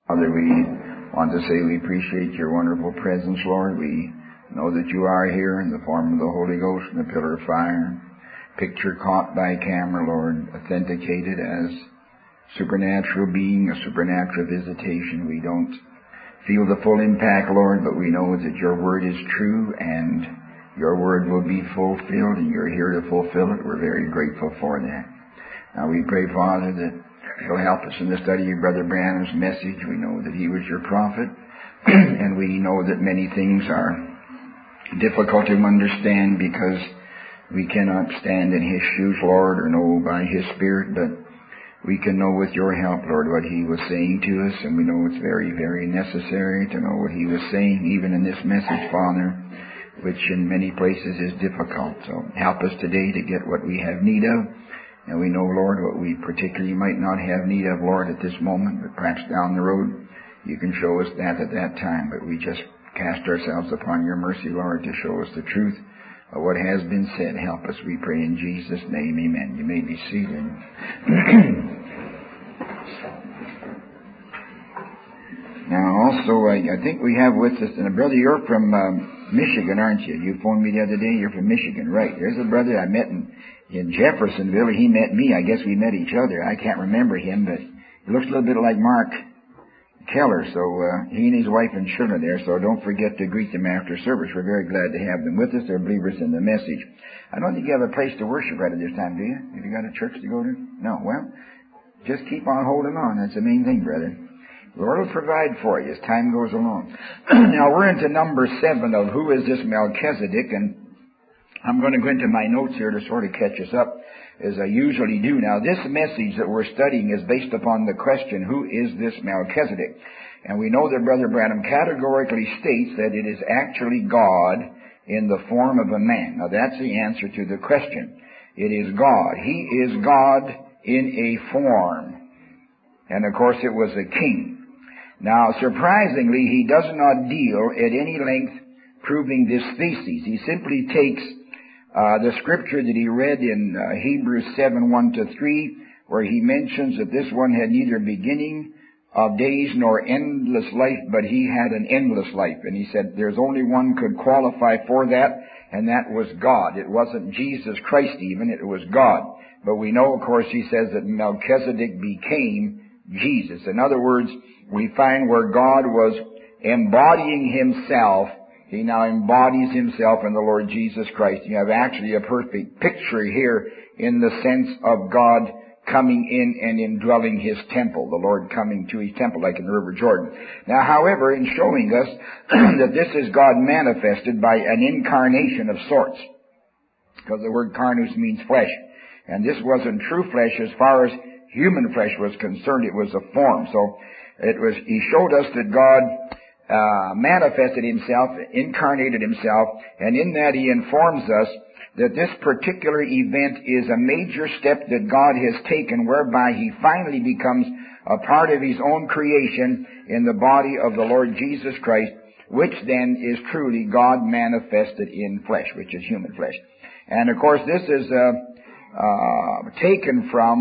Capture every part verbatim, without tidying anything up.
Father, we want to say we appreciate your wonderful presence, Lord. We know that you are here in the form of the Holy Ghost and the pillar of fire. Picture caught by camera, Lord, authenticated as supernatural being, a supernatural visitation. We don't feel the full impact, Lord, but we know that your word is true and your word will be fulfilled, and you're here to fulfill it. We're very grateful for that. Now we pray, Father, that you'll help us in the study of Brother Branham's message. We know that he was your prophet, and we know that many things are difficult to understand because we cannot stand in his shoes, Lord, or know by his Spirit, but we can know with your help, Lord, what he was saying to us, and we know it's very, very necessary to know what he was saying, even in this message, Father, which in many places is difficult. So help us today to get what we have need of, and we know, Lord, what we particularly might not have need of, Lord, at this moment, but perhaps down the road you can show us that at that time. But we just cast ourselves upon your mercy, Lord, to show us the truth of what has been said. Help us, we pray in Jesus' name, amen. You may be seated. Now, also, I, I think we have with us, and a brother, you're from um, Michigan, aren't you? You phoned me the other day, you're from Michigan, right? There's a brother I met in, in Jeffersonville. He met me. I guess we met each other. I can't remember him, but he looks a little bit like Mark Keller, so uh, he and his wife and children are there, so don't forget to greet them after service. We're very glad to have them with us. They're believers in the message. I don't think you have a place to worship right at this time, do you? Have you got a church to go to? No. Well, just keep on holding on. That's the main thing, brother. The Lord will provide for you as time goes along. Now, we're into number seven of who is this Melchizedek, and I'm going to go into my notes here to sort of catch us up, as I usually do. Now, this message that we're studying is based upon the question, who is this Melchizedek? And we know that Brother Branham categorically states that it is actually God in the form of a man. Now, that's the answer to the question. It is God. He is God in a form. And, of course, it was a king. Now, surprisingly, he does not deal at any length proving this thesis. He simply takes Uh, the scripture that he read in uh, Hebrews seven, one to three, where he mentions that this one had neither beginning of days nor endless life, but he had an endless life. And he said there's only one could qualify for that, and that was God. It wasn't Jesus Christ even, it was God. But we know, of course, he says that Melchizedek became Jesus. In other words, we find where God was embodying himself, he now embodies himself in the Lord Jesus Christ. You have actually a perfect picture here in the sense of God coming in and indwelling his temple, the Lord coming to his temple like in the River Jordan. Now, however, in showing us that this is God manifested by an incarnation of sorts, because the word carnus means flesh, and this wasn't true flesh as far as human flesh was concerned. It was a form. So it was. He showed us that God Uh, manifested himself, incarnated himself, and in that he informs us that this particular event is a major step that God has taken, whereby he finally becomes a part of his own creation in the body of the Lord Jesus Christ, which then is truly God manifested in flesh, which is human flesh. And of course this is uh, uh, taken from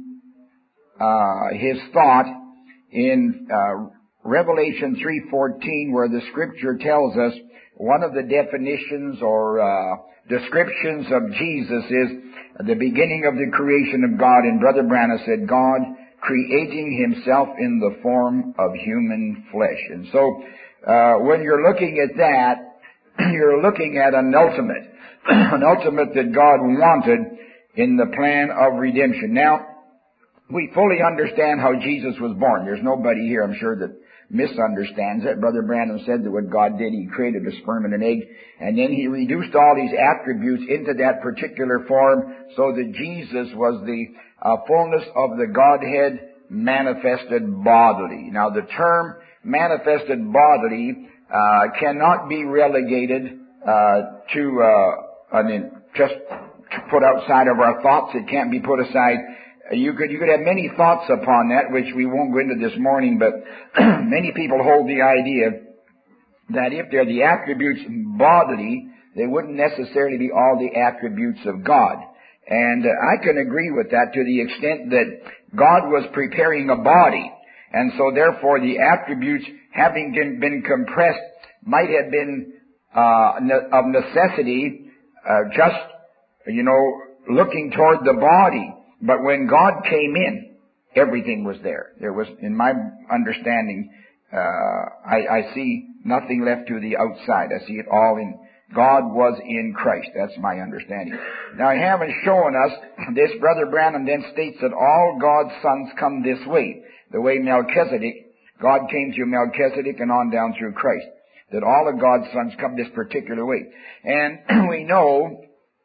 uh, his thought in uh, Revelation three fourteen, where the scripture tells us one of the definitions or uh, descriptions of Jesus is the beginning of the creation of God. And Brother Branham said, God creating himself in the form of human flesh. And so uh, when you're looking at that, you're looking at an ultimate, an ultimate that God wanted in the plan of redemption. Now, we fully understand how Jesus was born. There's nobody here, I'm sure, that misunderstands it. Brother Branham said that what God did, he created a sperm and an egg, and then he reduced all these attributes into that particular form so that Jesus was the uh, fullness of the Godhead manifested bodily. Now, the term manifested bodily uh, cannot be relegated uh, to uh, I mean, just put outside of our thoughts. It can't be put aside. You could, you could have many thoughts upon that, which we won't go into this morning, but many people hold the idea that if they're the attributes bodily, they wouldn't necessarily be all the attributes of God. And uh, I can agree with that to the extent that God was preparing a body, And so therefore the attributes having been compressed might have been uh, of necessity uh, just, you know, looking toward the body. But when God came in, everything was there. There was, in my understanding, uh, I, I see nothing left to the outside. I see it all in, God was in Christ. That's my understanding. Now I haven't shown us this. Brother Branham then states that all God's sons come this way. The way Melchizedek, God came through Melchizedek and on down through Christ. That all of God's sons come this particular way. And we know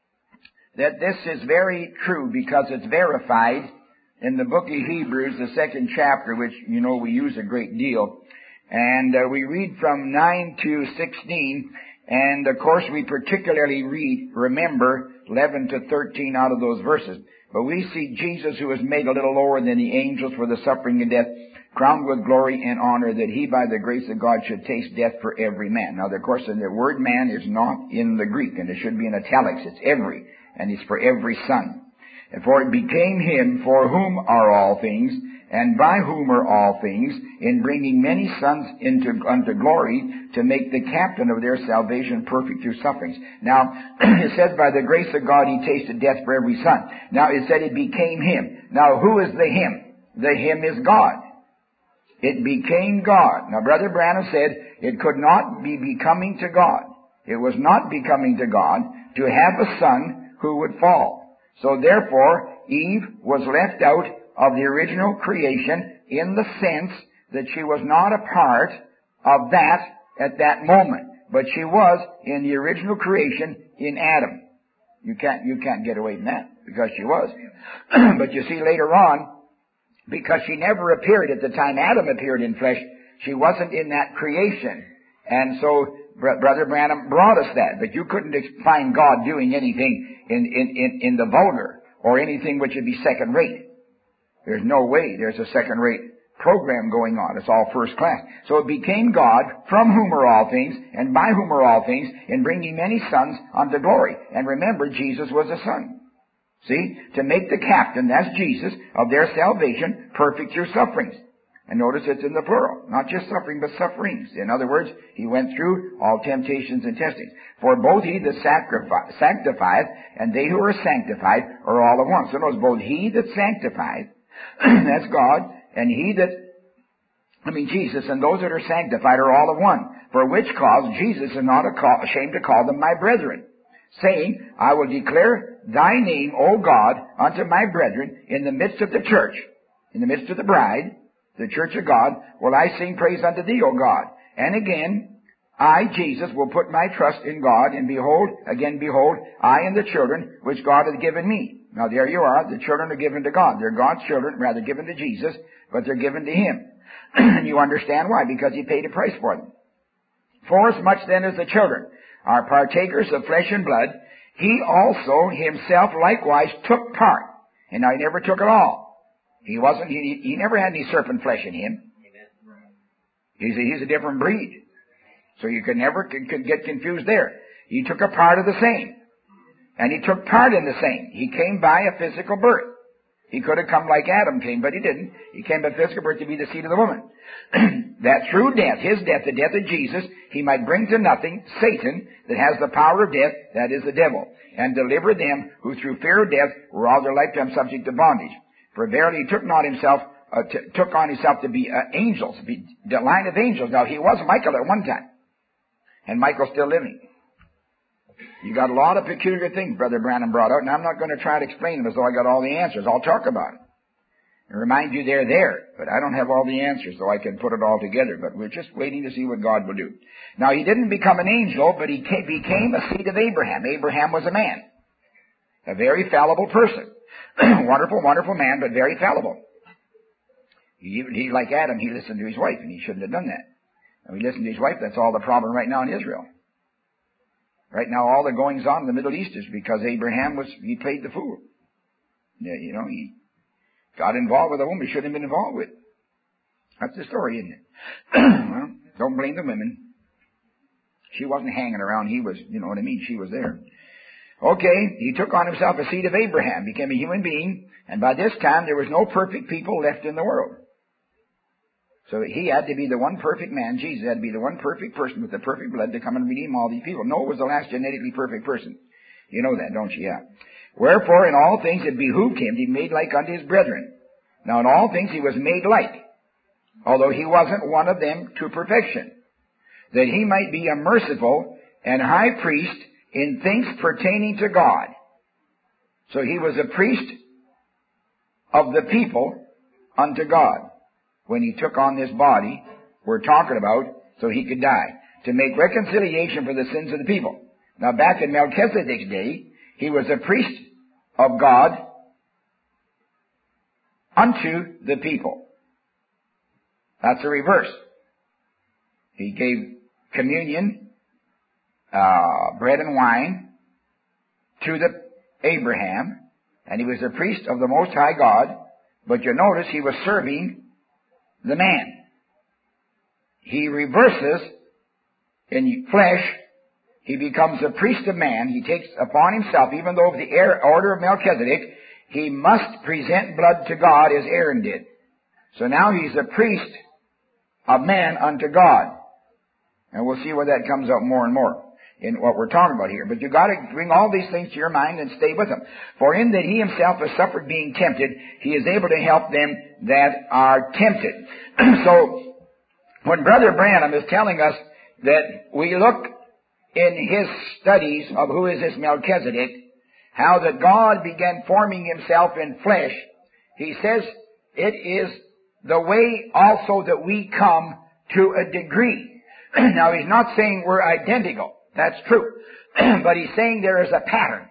that this is very true because it's verified in the book of Hebrews, the second chapter, which, you know, we use a great deal. And uh, we read from nine to sixteen, and of course we particularly read, remember, eleven to thirteen out of those verses. But we see Jesus, who was made a little lower than the angels for the suffering and death, crowned with glory and honor, that he by the grace of God should taste death for every man. Now, of course, the word man is not in the Greek, and it should be in italics. It's every, and it's for every son. And for it became him for whom are all things, and by whom are all things, in bringing many sons into unto glory, to make the captain of their salvation perfect through sufferings. Now, it says by the grace of God he tasted death for every son. Now, it said it became him. Now, who is the him? The him is God. It became God. Now, Brother Branham said it could not be becoming to God. It was not becoming to God to have a son who would fall. So therefore, Eve was left out of the original creation in the sense that she was not a part of that at that moment. But she was in the original creation in Adam. You can't, you can't get away from that because she was. But you see later on, because she never appeared at the time Adam appeared in flesh, she wasn't in that creation. And so Brother Branham brought us that. But you couldn't find God doing anything in, in, in, in the vulgar or anything which would be second rate. There's no way there's a second rate program going on. It's all first class. So it became God, from whom are all things, and by whom are all things, in bringing many sons unto glory. And remember, Jesus was a son. See? To make the captain, that's Jesus, of their salvation perfect through sufferings. And notice it's in the plural. Not just suffering, but sufferings. In other words, he went through all temptations and testings. For both he that sacrifi- sanctifieth and they who are sanctified are all of one. So notice both he that sanctifieth, that's God, and he that, I mean Jesus, and those that are sanctified are all of one. For which cause Jesus is not ashamed to call them my brethren, saying, I will declare thy name, O God, unto my brethren in the midst of the church, in the midst of the bride, the church of God, will I sing praise unto thee, O God. And again, I, Jesus, will put my trust in God, and behold, again, behold, I and the children which God hath given me. Now there you are, the children are given to God. They're God's children, rather given to Jesus, but they're given to him. And you understand why, because he paid a price for them. Forasmuch then as the children are partakers of flesh and blood, he also himself likewise took part. And now he never took it all. He wasn't, he, he never had any serpent flesh in him. He's a, he's a different breed. So you could never could, could get confused there. He took a part of the same. And he took part in the same. He came by a physical birth. He could have come like Adam came, but he didn't. He came by physical birth to be the seed of the woman. That through death, his death, the death of Jesus, he might bring to nothing Satan, that has the power of death, that is the devil, and deliver them who through fear of death were all their lifetime subject to bondage. For verily he took not himself, uh, t- took on himself to be uh, angels, be the line of angels. Now he was Michael at one time, and Michael's still living. You got a lot of peculiar things Brother Branham brought out, and I'm not going to try to explain them as though I got all the answers. I'll talk about them and remind you they're there, but I don't have all the answers, so I can put it all together. But we're just waiting to see what God will do. Now, he didn't become an angel, but he came, became a seed of Abraham. Abraham was a man, a very fallible person. Wonderful, wonderful man, but very fallible. He, he, like Adam, he listened to his wife, and he shouldn't have done that. And he listened to his wife. That's all the problem right now in Israel. Right now, all the goings on in the Middle East is because Abraham was, he played the fool. Yeah, you know, he got involved with a woman he shouldn't have been involved with. That's the story, isn't it? Well, don't blame the women. She wasn't hanging around. He was, you know what I mean? She was there. Okay, he took on himself a seed of Abraham, became a human being, and by this time there was no perfect people left in the world. So he had to be the one perfect man. Jesus had to be the one perfect person with the perfect blood to come and redeem all these people. Noah was the last genetically perfect person. You know that, don't you? Yeah. Wherefore, in all things it behooved him to be made like unto his brethren. Now, in all things he was made like, although he wasn't one of them to perfection, that he might be a merciful and high priest in things pertaining to God. So he was a priest of the people unto God when he took on this body we're talking about, so he could die, to make reconciliation for the sins of the people. Now, back in Melchizedek's day, he was a priest of God unto the people. That's the reverse. He gave communion, uh, bread and wine to the Abraham, and he was a priest of the Most High God, but you notice he was serving the man. He reverses in flesh. He becomes a priest of man. He takes upon himself, even though of the order of Melchizedek, he must present blood to God as Aaron did. So now he's a priest of man unto God. And we'll see where that comes out more and more in what we're talking about here. But you've got to bring all these things to your mind and stay with them. For in that he himself has suffered being tempted, he is able to help them that are tempted. So, when Brother Branham is telling us that we look in his studies of who is this Melchizedek, how that God began forming himself in flesh, he says it is the way also that we come to a degree. Now, he's not saying we're identical. That's true. But he's saying there is a pattern.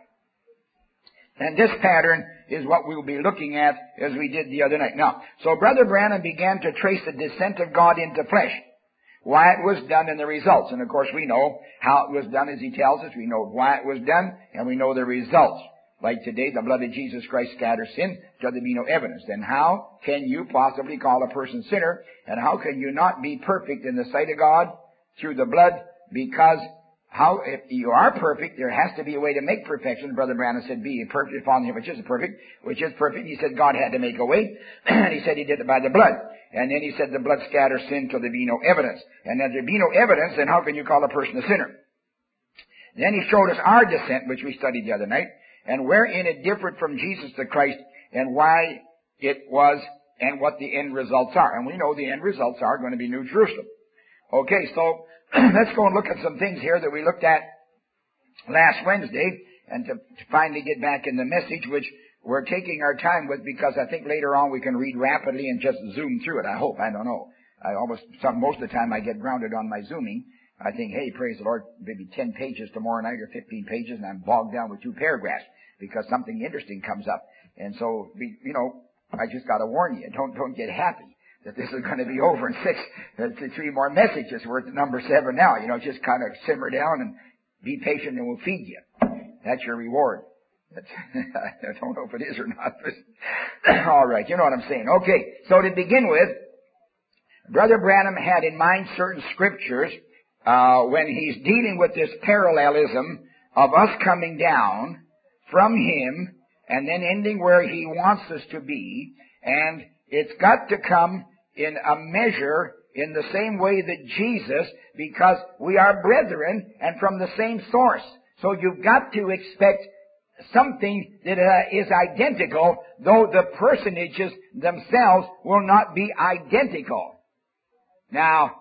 And this pattern is what we'll be looking at as we did the other night. Now, so Brother Branham began to trace the descent of God into flesh, why it was done and the results. And of course we know how it was done as he tells us. We know why it was done and we know the results. Like today, the blood of Jesus Christ scatters sin, shall there be no evidence. Then how can you possibly call a person sinner? And how can you not be perfect in the sight of God through the blood? Because how, if you are perfect, there has to be a way to make perfection. Brother Branham said, be perfect upon him which is perfect, which is perfect. He said God had to make a way. And he said he did it by the blood. And then he said the blood scatters sin till there be no evidence. And if there be no evidence, then how can you call a person a sinner? Then he showed us our descent, which we studied the other night, and wherein it differed from Jesus the Christ, and why it was, and what the end results are. And we know the end results are going to be New Jerusalem. Okay, so let's go and look at some things here that we looked at last Wednesday, and to, to finally get back in the message, which we're taking our time with, because I think later on we can read rapidly and just zoom through it. I hope. I don't know. I almost, some, most of the time I get grounded on my zooming. I think, hey, praise the Lord, maybe ten pages tomorrow night or fifteen pages, and I'm bogged down with two paragraphs because something interesting comes up. And so, you know, I just got to warn you, don't don't get happy that this is going to be over in six, uh, three more messages. We're at number seven now. You know, just kind of simmer down and be patient, and we'll feed you. That's your reward. That's, I don't know if it is or not. But all right, you know what I'm saying. Okay, so to begin with, Brother Branham had in mind certain scriptures uh, when he's dealing with this parallelism of us coming down from him and then ending where he wants us to be, and it's got to come in a measure in the same way that Jesus, because we are brethren and from the same source. So you've got to expect something that uh, is identical, though the personages themselves will not be identical. Now,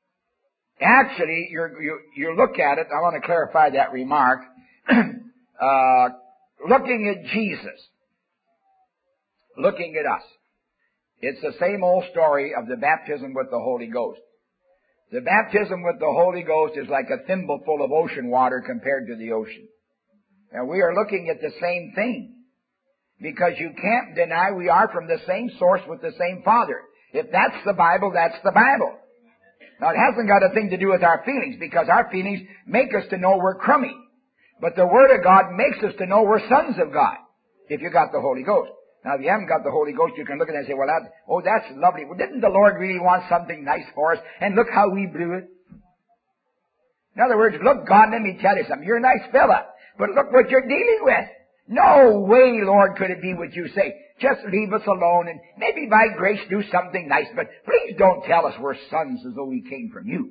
actually, you're, you, you look at it, I want to clarify that remark, uh, looking at Jesus, looking at us. It's the same old story of the baptism with the Holy Ghost. The baptism with the Holy Ghost is like a thimbleful of ocean water compared to the ocean. And we are looking at the same thing. Because you can't deny we are from the same source with the same Father. If that's the Bible, that's the Bible. Now, it hasn't got a thing to do with our feelings, because our feelings make us to know we're crummy. But the Word of God makes us to know we're sons of God, if you got the Holy Ghost. Now, if you haven't got the Holy Ghost, you can look at it and say, well, that, oh, that's lovely. Well, didn't the Lord really want something nice for us? And look how we blew it. In other words, look, God, let me tell you something. You're a nice fella, but look what you're dealing with. No way, Lord, could it be what you say. Just leave us alone and maybe by grace do something nice, but please don't tell us we're sons as though we came from you.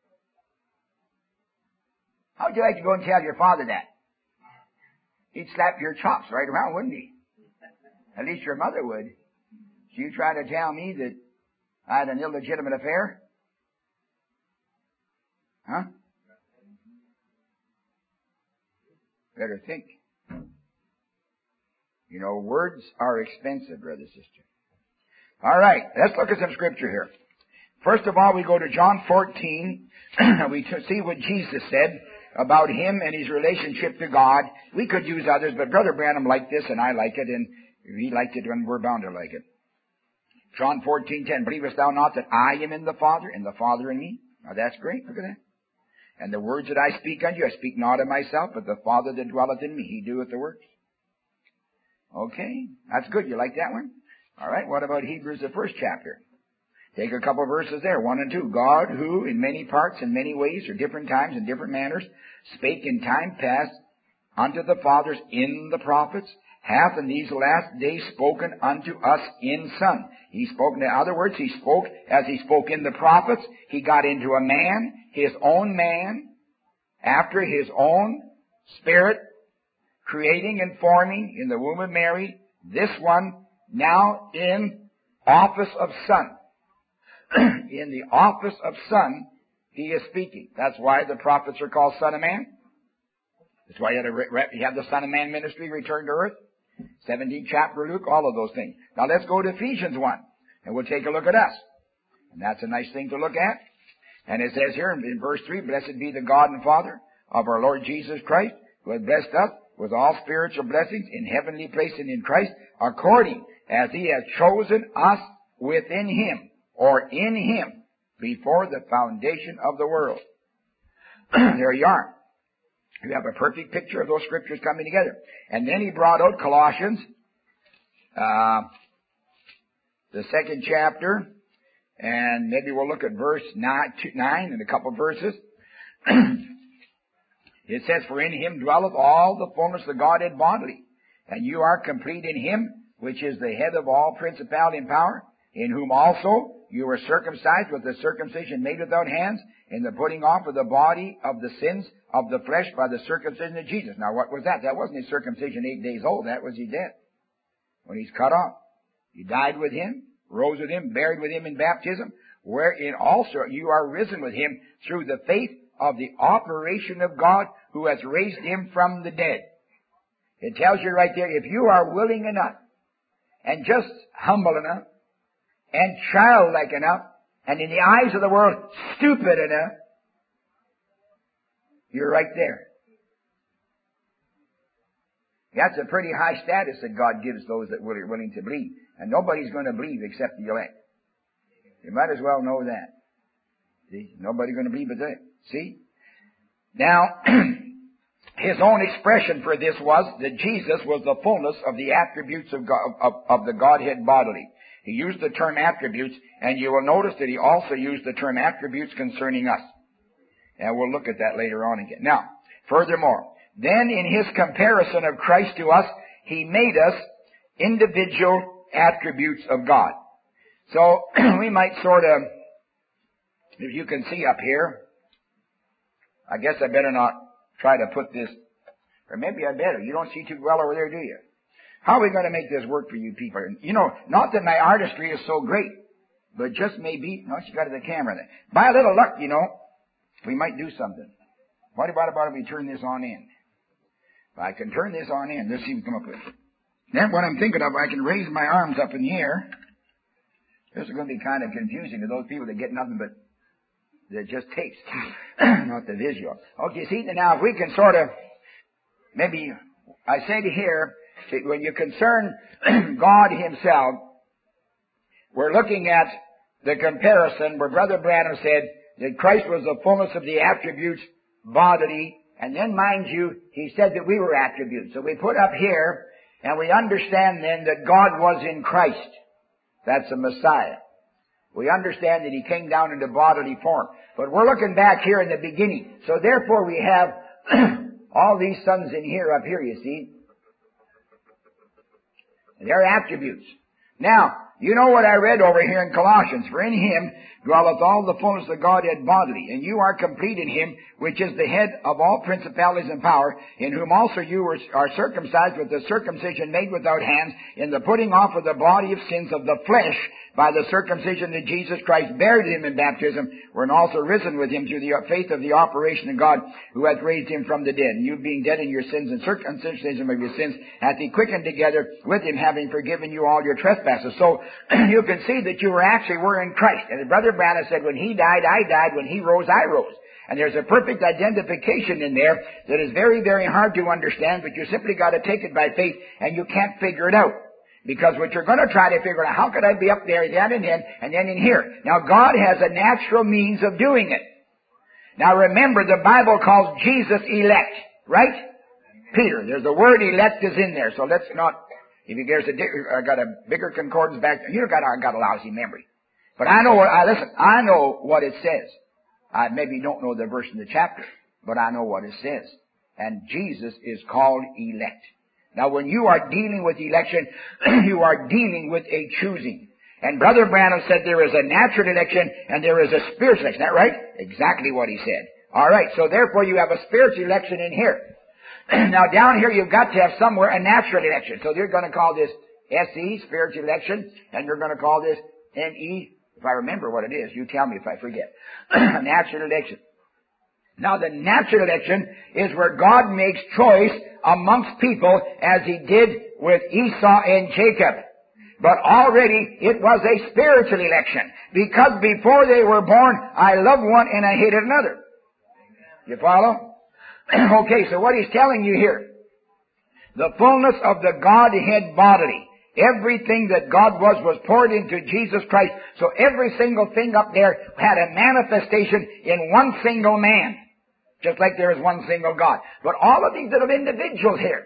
How would you like to go and tell your father that? He'd slap your chops right around, wouldn't he? At least your mother would. So you try to tell me that I had an illegitimate affair? Huh? Better think. You know, words are expensive, brother, sister. All right, let's look at some scripture here. First of all, we go to John fourteen. We see what Jesus said about him and his relationship to God. We could use others, but Brother Branham liked this, and I like it, and he liked it, and we're bound to like it. John fourteen ten, believest thou not that I am in the Father, and the Father in me? Now that's great, look at that. And the words that I speak unto you, I speak not of myself, but the Father that dwelleth in me, he doeth the works. Okay, that's good. You like that one? All right, what about Hebrews, the first chapter? Take a couple of verses there, one and two. God, who in many parts, in many ways, or different times, in different manners, spake in time past unto the fathers in the prophets, hath in these last days spoken unto us in Son. He spoke, in other words, he spoke as he spoke in the prophets. He got into a man, his own man, after his own spirit, creating and forming in the womb of Mary, this one now in office of Son. In the office of Son, he is speaking. That's why the prophets are called Son of Man. That's why you had, a, you had the Son of Man ministry return to earth. seventeenth chapter of Luke, all of those things. Now let's go to Ephesians one, and we'll take a look at us. And that's a nice thing to look at. And it says here in, in verse three, blessed be the God and Father of our Lord Jesus Christ, who hath blessed us with all spiritual blessings in heavenly places in Christ, according as he has chosen us within him, or in him, before the foundation of the world. There you are. You have a perfect picture of those scriptures coming together. And then he brought out Colossians, uh, the second chapter, and maybe we'll look at verse nine, two, nine and a couple of verses. It says, for in him dwelleth all the fullness of Godhead bodily, and you are complete in him, which is the head of all principality and power, in whom also you were circumcised with the circumcision made without hands, in the putting off of the body of the sins of the flesh by the circumcision of Jesus. Now what was that? That wasn't his circumcision eight days old. That was his death. When he's cut off. He died with him, rose with him, buried with him in baptism, wherein also you are risen with him through the faith of the operation of God who has raised him from the dead. It tells you right there, if you are willing enough, and just humble enough, and childlike enough, and in the eyes of the world, stupid enough, you're right there. That's a pretty high status that God gives those that are willing to believe. And nobody's going to believe except the elect. You might as well know that. See? Nobody's going to believe but that. See? Now, his own expression for this was that Jesus was the fullness of the attributes of, God, of, of the Godhead bodily. He used the term attributes, and you will notice that he also used the term attributes concerning us. And we'll look at that later on again. Now, furthermore, then in his comparison of Christ to us, he made us individual attributes of God. So, we might sort of, if you can see up here, I guess I better not try to put this, or maybe I better. You don't see too well over there, do you? How are we going to make this work for you people? You know, not that my artistry is so great, but just maybe, no, she got the camera there. By a little luck, you know, we might do something. What about, about if we turn this on in? If I can turn this on in, let's see what we come up with. Then what I'm thinking of, I can raise my arms up in the air. This is going to be kind of confusing to those people that get nothing but the just taste, not the visual. Okay, see, now if we can sort of, maybe, I say to here, when you concern God himself, we're looking at the comparison where Brother Branham said that Christ was the fullness of the attributes bodily, and then mind you, he said that we were attributes. So we put up here, and we understand then that God was in Christ. That's the Messiah. We understand that he came down into bodily form. But we're looking back here in the beginning. So therefore we have all these sons in here, up here, you see. They're attributes. Now, you know what I read over here in Colossians. For in him dwelleth all the fullness of Godhead bodily, and you are complete in him, which is the head of all principalities and power, in whom also you were, are circumcised with the circumcision made without hands, in the putting off of the body of sins of the flesh, by the circumcision that Jesus Christ buried him in baptism, were also risen with him through the faith of the operation of God, who hath raised him from the dead. And you being dead in your sins and circumcision of your sins, hath he quickened together with him, having forgiven you all your trespasses. So, you can see that you were actually were in Christ. And Brother Branham said, when he died, I died. When he rose, I rose. And there's a perfect identification in there that is very, very hard to understand, but you simply got to take it by faith, and you can't figure it out. Because what you're going to try to figure out, how could I be up there, then and then, and then in here? Now, God has a natural means of doing it. Now, remember, the Bible calls Jesus elect, right? Peter, there's the word elect is in there, so let's not, if you there's a, I got a bigger concordance back there, you got, I got a lousy memory. But I know what, I listen, I know what it says. I maybe don't know the verse in the chapter, but I know what it says. And Jesus is called elect. Now, when you are dealing with election, you are dealing with a choosing. And Brother Branham said there is a natural election and there is a spiritual election. Is that right? Exactly what he said. All right, so therefore you have a spiritual election in here. Now, down here you've got to have somewhere a natural election. So you're going to call this S E, spiritual election, and you're going to call this N E, if I remember what it is. You tell me if I forget. Natural election. Now, the natural election is where God makes choice amongst people as he did with Esau and Jacob. But already it was a spiritual election. Because before they were born, I loved one and I hated another. You follow? Okay, so what he's telling you here, the fullness of the Godhead bodily. Everything that God was, was poured into Jesus Christ. So every single thing up there had a manifestation in one single man. Just like there is one single God. But all of these little individuals here,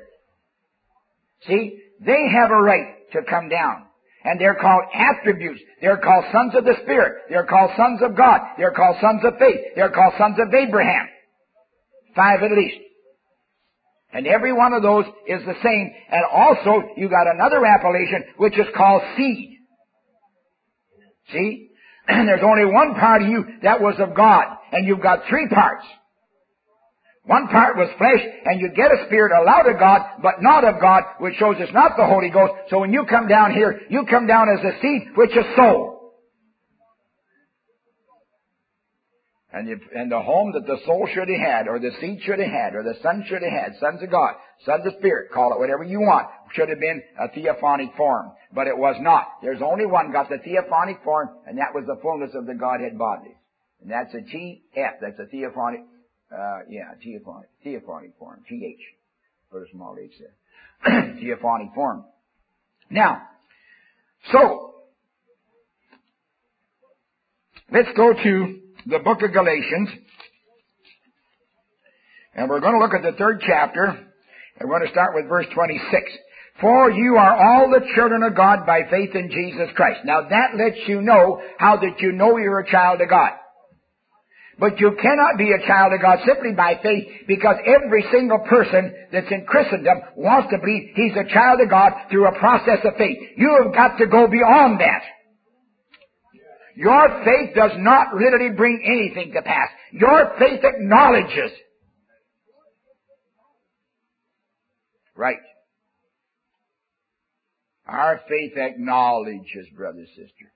see, they have a right to come down. And they're called attributes. They're called sons of the Spirit. They're called sons of God. They're called sons of faith. They're called sons of Abraham. Five at least. And every one of those is the same. And also, you got another appellation, which is called seed. See? And there's only one part of you that was of God. And you've got three parts. One part was flesh, and you get a spirit allowed of God, but not of God, which shows it's not the Holy Ghost. So when you come down here, you come down as a seed, which is soul. And, you, and the home that the soul should have had, or the seed should have had, or the son should have had, sons of God, sons of Spirit, call it whatever you want, should have been a theophanic form. But it was not. There's only one got the theophanic form, and that was the fullness of the Godhead bodily. And that's a T F, that's a theophanic Uh, yeah, theophonic, theophonic form, T H, put a small H there. Theophonic form. Now, so, let's go to the book of Galatians, and we're going to look at the third chapter, and we're going to start with verse twenty-six. For you are all the children of God by faith in Jesus Christ. Now that lets you know how that you know you're a child of God. But you cannot be a child of God simply by faith, because every single person that's in Christendom wants to believe he's a child of God through a process of faith. You have got to go beyond that. Your faith does not literally bring anything to pass. Your faith acknowledges. Right. Our faith acknowledges, brother, sister.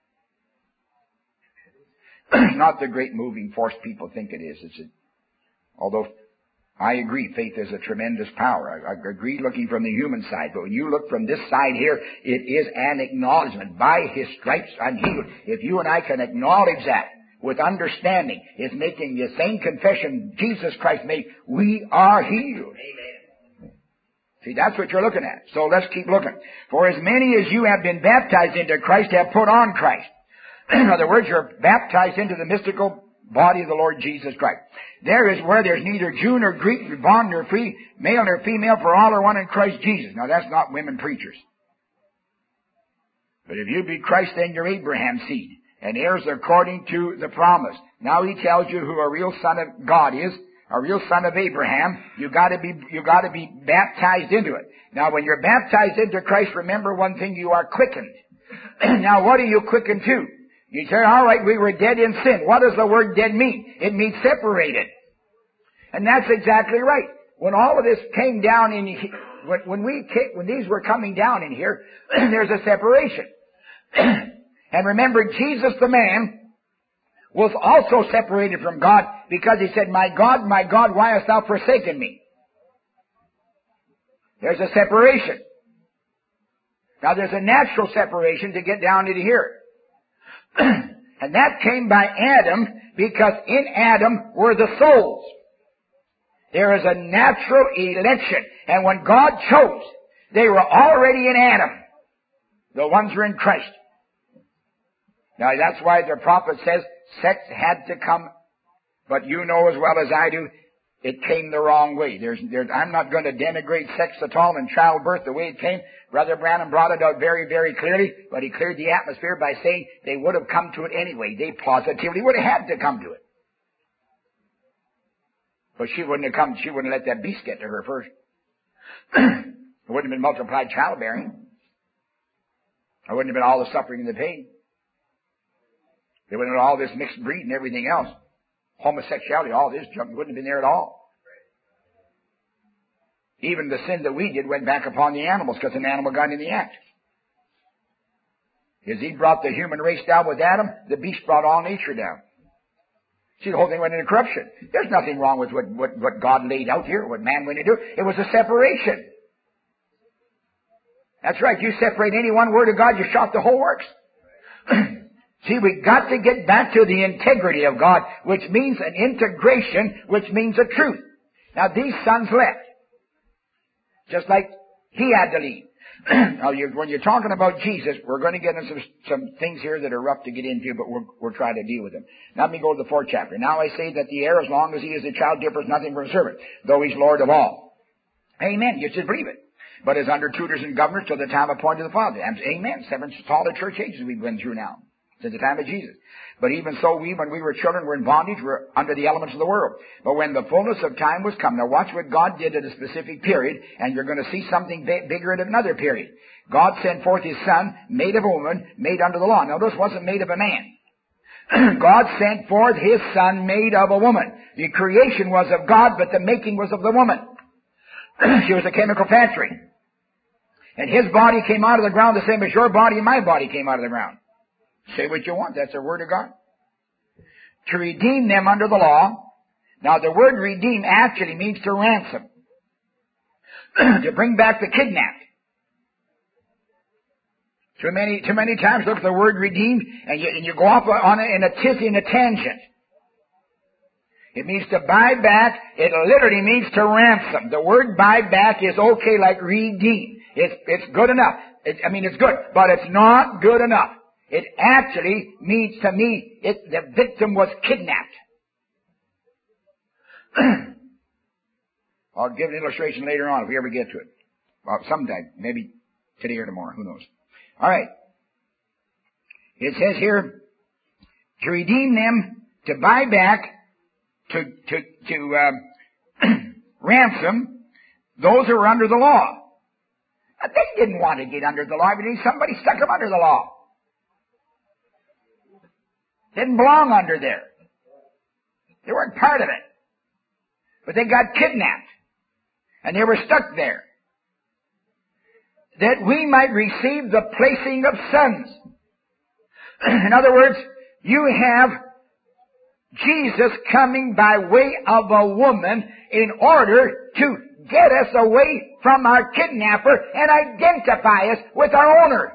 Not the great moving force people think it is. It's a, although I agree, faith is a tremendous power. I, I agree looking from the human side. But when you look from this side here, it is an acknowledgement. By His stripes I'm healed. If you and I can acknowledge that with understanding, it's making the same confession Jesus Christ made. We are healed. Amen. See, that's what you're looking at. So let's keep looking. For as many as you have been baptized into Christ have put on Christ. In other words, you're baptized into the mystical body of the Lord Jesus Christ. There is where there's neither Jew nor Greek, nor bond nor free, male nor female, for all are one in Christ Jesus. Now that's not women preachers. But if you be Christ, then you're Abraham's seed, and heirs according to the promise. Now he tells you who a real son of God is, a real son of Abraham, you gotta be, you gotta be baptized into it. Now when you're baptized into Christ, remember one thing, you are quickened. Now what are you quickened to? You say, alright, we were dead in sin. What does the word dead mean? It means separated. And that's exactly right. When all of this came down in, when, when we, came, when these were coming down in here, there's a separation. And remember, Jesus the man was also separated from God because he said, my God, my God, why hast thou forsaken me? There's a separation. Now there's a natural separation to get down into here. And that came by Adam because in Adam were the souls. There is a natural election. And when God chose, they were already in Adam. The ones who are in Christ. Now that's why the prophet says sex had to come. But you know as well as I do, it came the wrong way. There's, there's, I'm not going to denigrate sex at all and childbirth the way it came. Brother Branham brought it out very, very clearly, but he cleared the atmosphere by saying they would have come to it anyway. They positively would have had to come to it. But she wouldn't have come, she wouldn't let that beast get to her first. It wouldn't have been multiplied childbearing. It wouldn't have been all the suffering and the pain. There wouldn't have been all this mixed breed and everything else. Homosexuality, all this junk wouldn't have been there at all. Even the sin that we did went back upon the animals because an animal got in the act. As he brought the human race down with Adam, the beast brought all nature down. See, the whole thing went into corruption. There's nothing wrong with what, what, what God laid out here, what man went into. It was a separation. That's right. You separate any one word of God, you shot the whole works. See, we got to get back to the integrity of God, which means an integration, which means a truth. Now, these sons left. Just like he had to leave. Now, you're, when you're talking about Jesus, we're going to get into some, some things here that are rough to get into, but we're, we're trying to deal with them. Now, let me go to the fourth chapter. Now I say that the heir, as long as he is a child, differs nothing from a servant, though he's Lord of all. Amen. You should believe it. But is under tutors and governors till the time appointed of the Father. Amen. Seven, all the church ages we've been through now. Since the time of Jesus. But even so, we, when we were children, were in bondage, were under the elements of the world. But when the fullness of time was come, now watch what God did at a specific period, and you're going to see something b- bigger at another period. God sent forth His Son, made of a woman, made under the law. Now this wasn't made of a man. God sent forth His Son, made of a woman. The creation was of God, but the making was of the woman. She was a chemical factory. And His body came out of the ground the same as your body and my body came out of the ground. Say what you want. That's the word of God. To redeem them under the law. Now the word redeem actually means to ransom. To bring back the kidnapped. Too many, too many times look at the word redeemed and you, and you go off on it in a tizzy, in a tangent. It means to buy back. It literally means to ransom. The word buy back is okay like redeem. It's, it's good enough. It, I mean, it's good, but it's not good enough. It actually means to me, it, the victim was kidnapped. I'll give an illustration later on if we ever get to it. Well, sometime, maybe today or tomorrow, who knows. All right. It says here, to redeem them, to buy back, to to to um, ransom those who are under the law. Now, they didn't want to get under the law, but somebody stuck them under the law. Didn't belong under there. They weren't part of it. But they got kidnapped. And they were stuck there. That we might receive the placing of sons. In other words, you have Jesus coming by way of a woman in order to get us away from our kidnapper and identify us with our owner.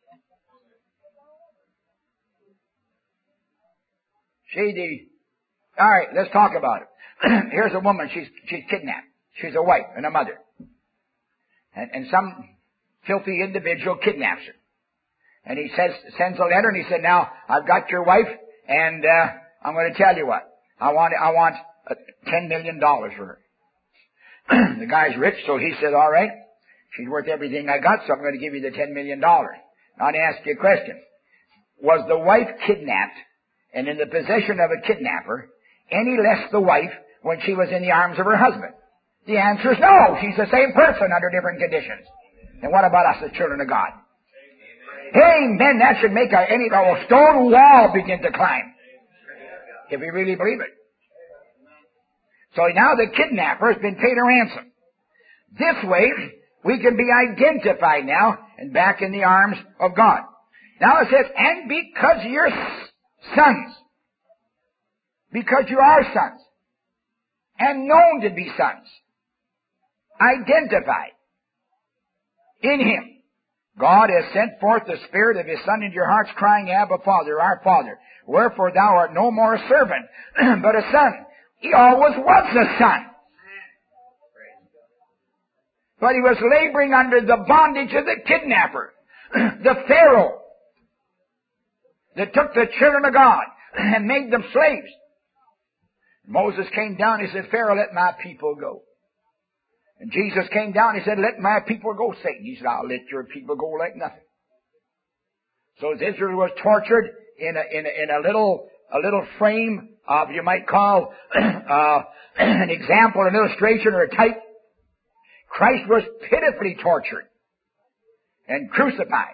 See the, all right, let's talk about it. Here's a woman, she's, she's kidnapped. She's a wife and a mother. And, and some filthy individual kidnaps her. And he says, sends a letter and he said, now, I've got your wife and, uh, I'm going to tell you what. I want, I want uh, ten million dollars for her. The guy's rich, so he said, all right, she's worth everything I got, so I'm going to give you the ten million dollars. Now, I want to ask you a question. Was the wife kidnapped and in the possession of a kidnapper any less the wife when she was in the arms of her husband? The answer is no. She's the same person under different conditions. And what about us, the children of God? Amen. That should make a, any a stone wall begin to climb. If we really believe it. So now the kidnapper has been paid a ransom. This way, we can be identified now and back in the arms of God. Now it says, and because you're sons, because you are sons, and known to be sons, identified in Him, God has sent forth the Spirit of His Son into your hearts, crying, Abba, Father, our Father. Wherefore thou art no more a servant, but a son. He always was a son. But he was laboring under the bondage of the kidnapper, the Pharaoh, that took the children of God and made them slaves. Moses came down, he said, Pharaoh, let my people go. And Jesus came down, he said, let my people go, Satan. He said, I'll let your people go like nothing. So as Israel was tortured in a, in a, in a little, a little frame of, you might call, uh, an example, an illustration, or a type, Christ was pitifully tortured and crucified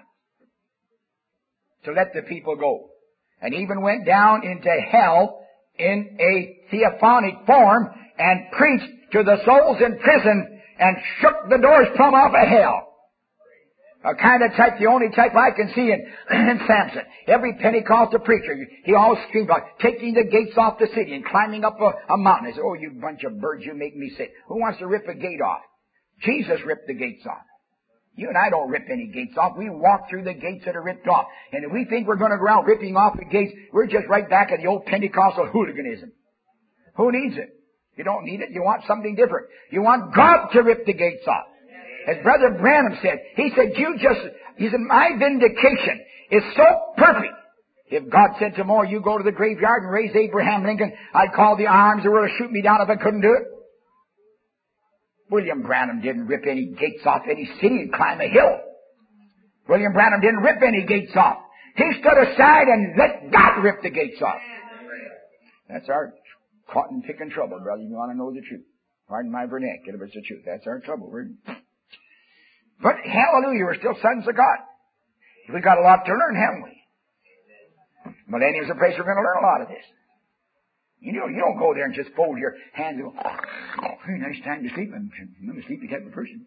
to let the people go. And even went down into hell in a theophanic form and preached to the souls in prison and shook the doors plumb off of hell. A kind of type, the only type I can see in, in Samson. Every Pentecostal preacher, he always screamed about taking the gates off the city and climbing up a, a mountain. He said, oh, you bunch of birds, you make me sick. Who wants to rip a gate off? Jesus ripped the gates off. You and I don't rip any gates off. We walk through the gates that are ripped off. And if we think we're going to go around ripping off the gates, we're just right back at the old Pentecostal hooliganism. Who needs it? You don't need it. You want something different. You want God to rip the gates off. As Brother Branham said, he said, you just, he said, my vindication is so perfect. If God said tomorrow, you go to the graveyard and raise Abraham Lincoln, I'd call the arms that were to shoot me down if I couldn't do it. William Branham didn't rip any gates off any city and climb a hill. William Branham didn't rip any gates off. He stood aside and let God rip the gates off. That's our caught and picking trouble, brother. You want to know the truth. Pardon my vernacular, but it's the truth. That's our trouble. We're... But hallelujah, we're still sons of God. We've got a lot to learn, haven't we? Millennium's a place we're going to learn a lot of this. You know, you don't go there and just fold your hands and go, oh, very nice time to sleep. I'm, I'm a sleepy type of person.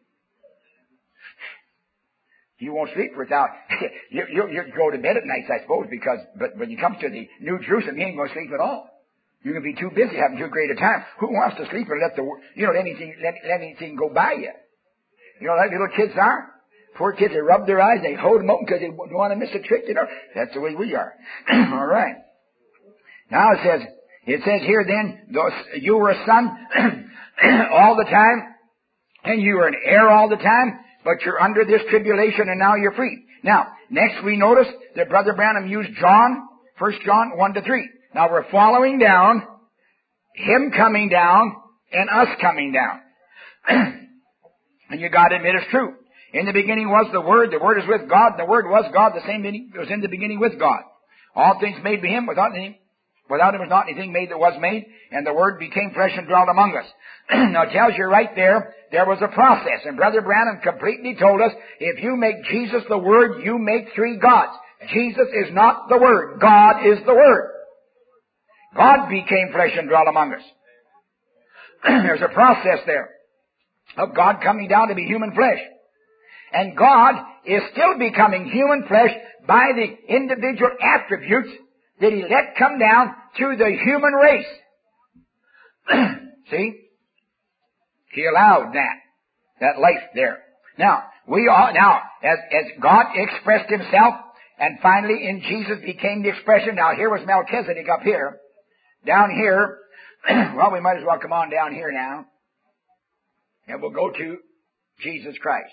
You won't sleep without, you, you, you go to bed at nights, I suppose, because, but when you come to the New Jerusalem, you ain't going to sleep at all. You're going to be too busy having too great a time. Who wants to sleep and let the, you know, let anything, let, let anything go by you? You know, like little kids are. Poor kids, they rub their eyes, they hold them open because they don't want to miss a trick, you know. That's the way we are. All right. Now it says, It says here then, you were a son all the time, and you were an heir all the time, but you're under this tribulation and now you're free. Now, next we notice that Brother Branham used John, First John one to three. Now we're following down, him coming down, and us coming down. And you got to admit it's true. In the beginning was the Word, the Word is with God, the Word was God, the same was in the beginning with God. All things made by Him, without Him. Without Him was not anything made that was made, and the Word became flesh and dwelt among us. Now it tells you right there, there was a process. And Brother Branham completely told us, if you make Jesus the Word, you make three gods. Jesus is not the Word. God is the Word. God became flesh and dwelt among us. There's a process there of God coming down to be human flesh. And God is still becoming human flesh by the individual attributes that He let come down through the human race. See? He allowed that. That life there. Now, we are, now, as, as God expressed Himself, and finally in Jesus became the expression. Now here was Melchizedek up here. Down here, well, we might as well come on down here now. And we'll go to Jesus Christ.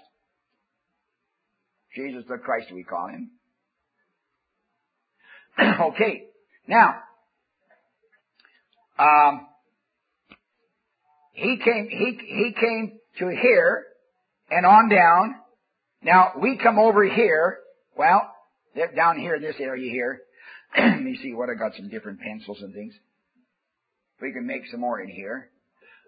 Jesus the Christ, we call Him. Okay. Now, um, he came, he, he came to here and on down. Now, we come over here. Well, down here in this area here. Let me see what I got some different pencils and things. We can make some more in here.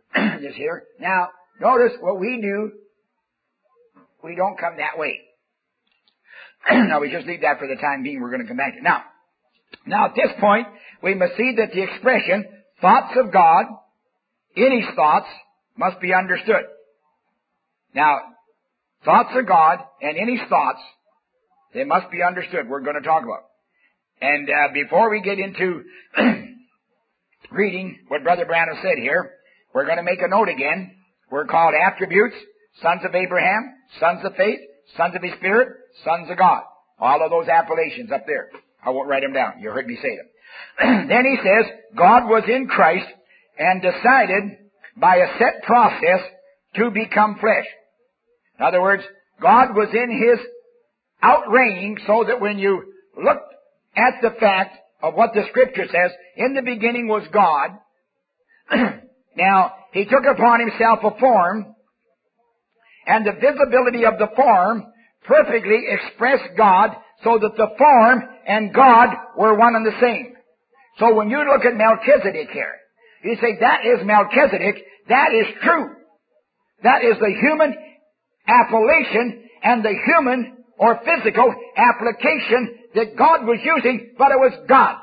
this here. Now, notice what we do, we don't come that way. Now, we just leave that for the time being. We're going to come back to it. Now, now at this point, we must see that the expression, thoughts of God, in His thoughts, must be understood. Now, thoughts of God and in His thoughts, they must be understood. We're going to talk about. And uh, before we get into reading what Brother Branham said here, we're going to make a note again. We're called attributes, sons of Abraham, sons of faith, sons of His Spirit, sons of God. All of those appellations up there. I won't write them down. You heard me say them. Then he says, God was in Christ and decided by a set process to become flesh. In other words, God was in His outreigning so that when you look at the fact of what the Scripture says, in the beginning was God. Now, He took upon Himself a form, and the visibility of the form perfectly expressed God so that the form and God were one and the same. So when you look at Melchizedek here, you say, that is Melchizedek. That is true. That is the human appellation and the human or physical application that God was using, but it was God.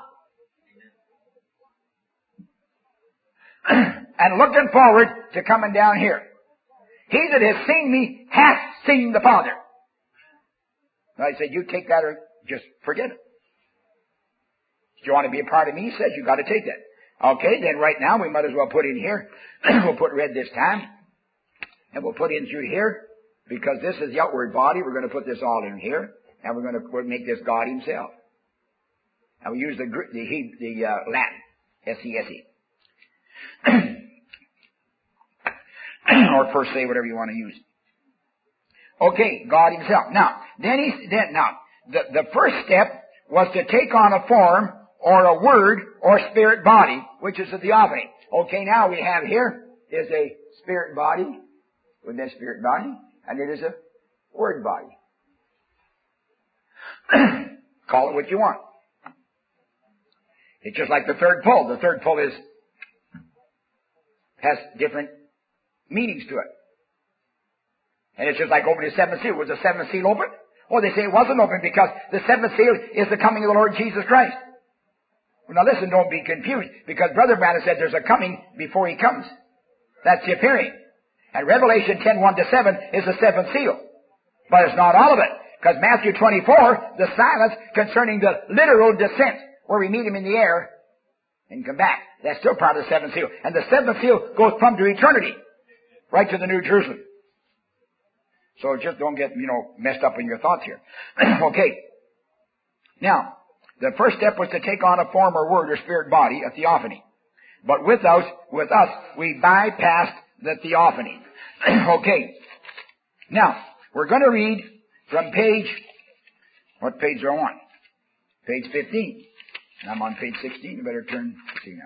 And looking forward to coming down here. He that has seen me hath seen the Father. And I said, you take that or just forget it. If you want to be a part of me, he says, you got to take that. Okay, then right now we might as well put in here. We'll put red this time. And we'll put in through here. Because this is the outward body. We're going to put this all in here. And we're going to we'll make this God Himself. And we use the, the, the uh, Latin. S E S E. Or per se, whatever you want to use. Okay, God Himself. Now, then he, then, now, the, the first step was to take on a form or a word or spirit body, which is a theophany. Okay, now we have here is a spirit body, with that spirit body, and it is a word body. Call it what you want. It's just like the third pull. The third pull is, has different meanings to it. And it's just like opening the seventh seal. Was the seventh seal open? Oh, they say it wasn't open because the seventh seal is the coming of the Lord Jesus Christ. Well, now listen, don't be confused, because Brother Branham said there's a coming before He comes. That's the appearing. And Revelation ten, one to seven is the seventh seal. But it's not all of it. Because Matthew twenty-four, the silence concerning the literal descent, where we meet Him in the air and come back. That's still part of the seventh seal. And the seventh seal goes from to eternity, right to the New Jerusalem. So just don't get, you know, messed up in your thoughts here. Okay. Now, the first step was to take on a form or word or spirit body, a theophany. But with us, with us, we bypassed the theophany. Okay. Now, we're going to read from page, what page are I on? Page fifteen. I'm on page sixteen. You better turn, see now.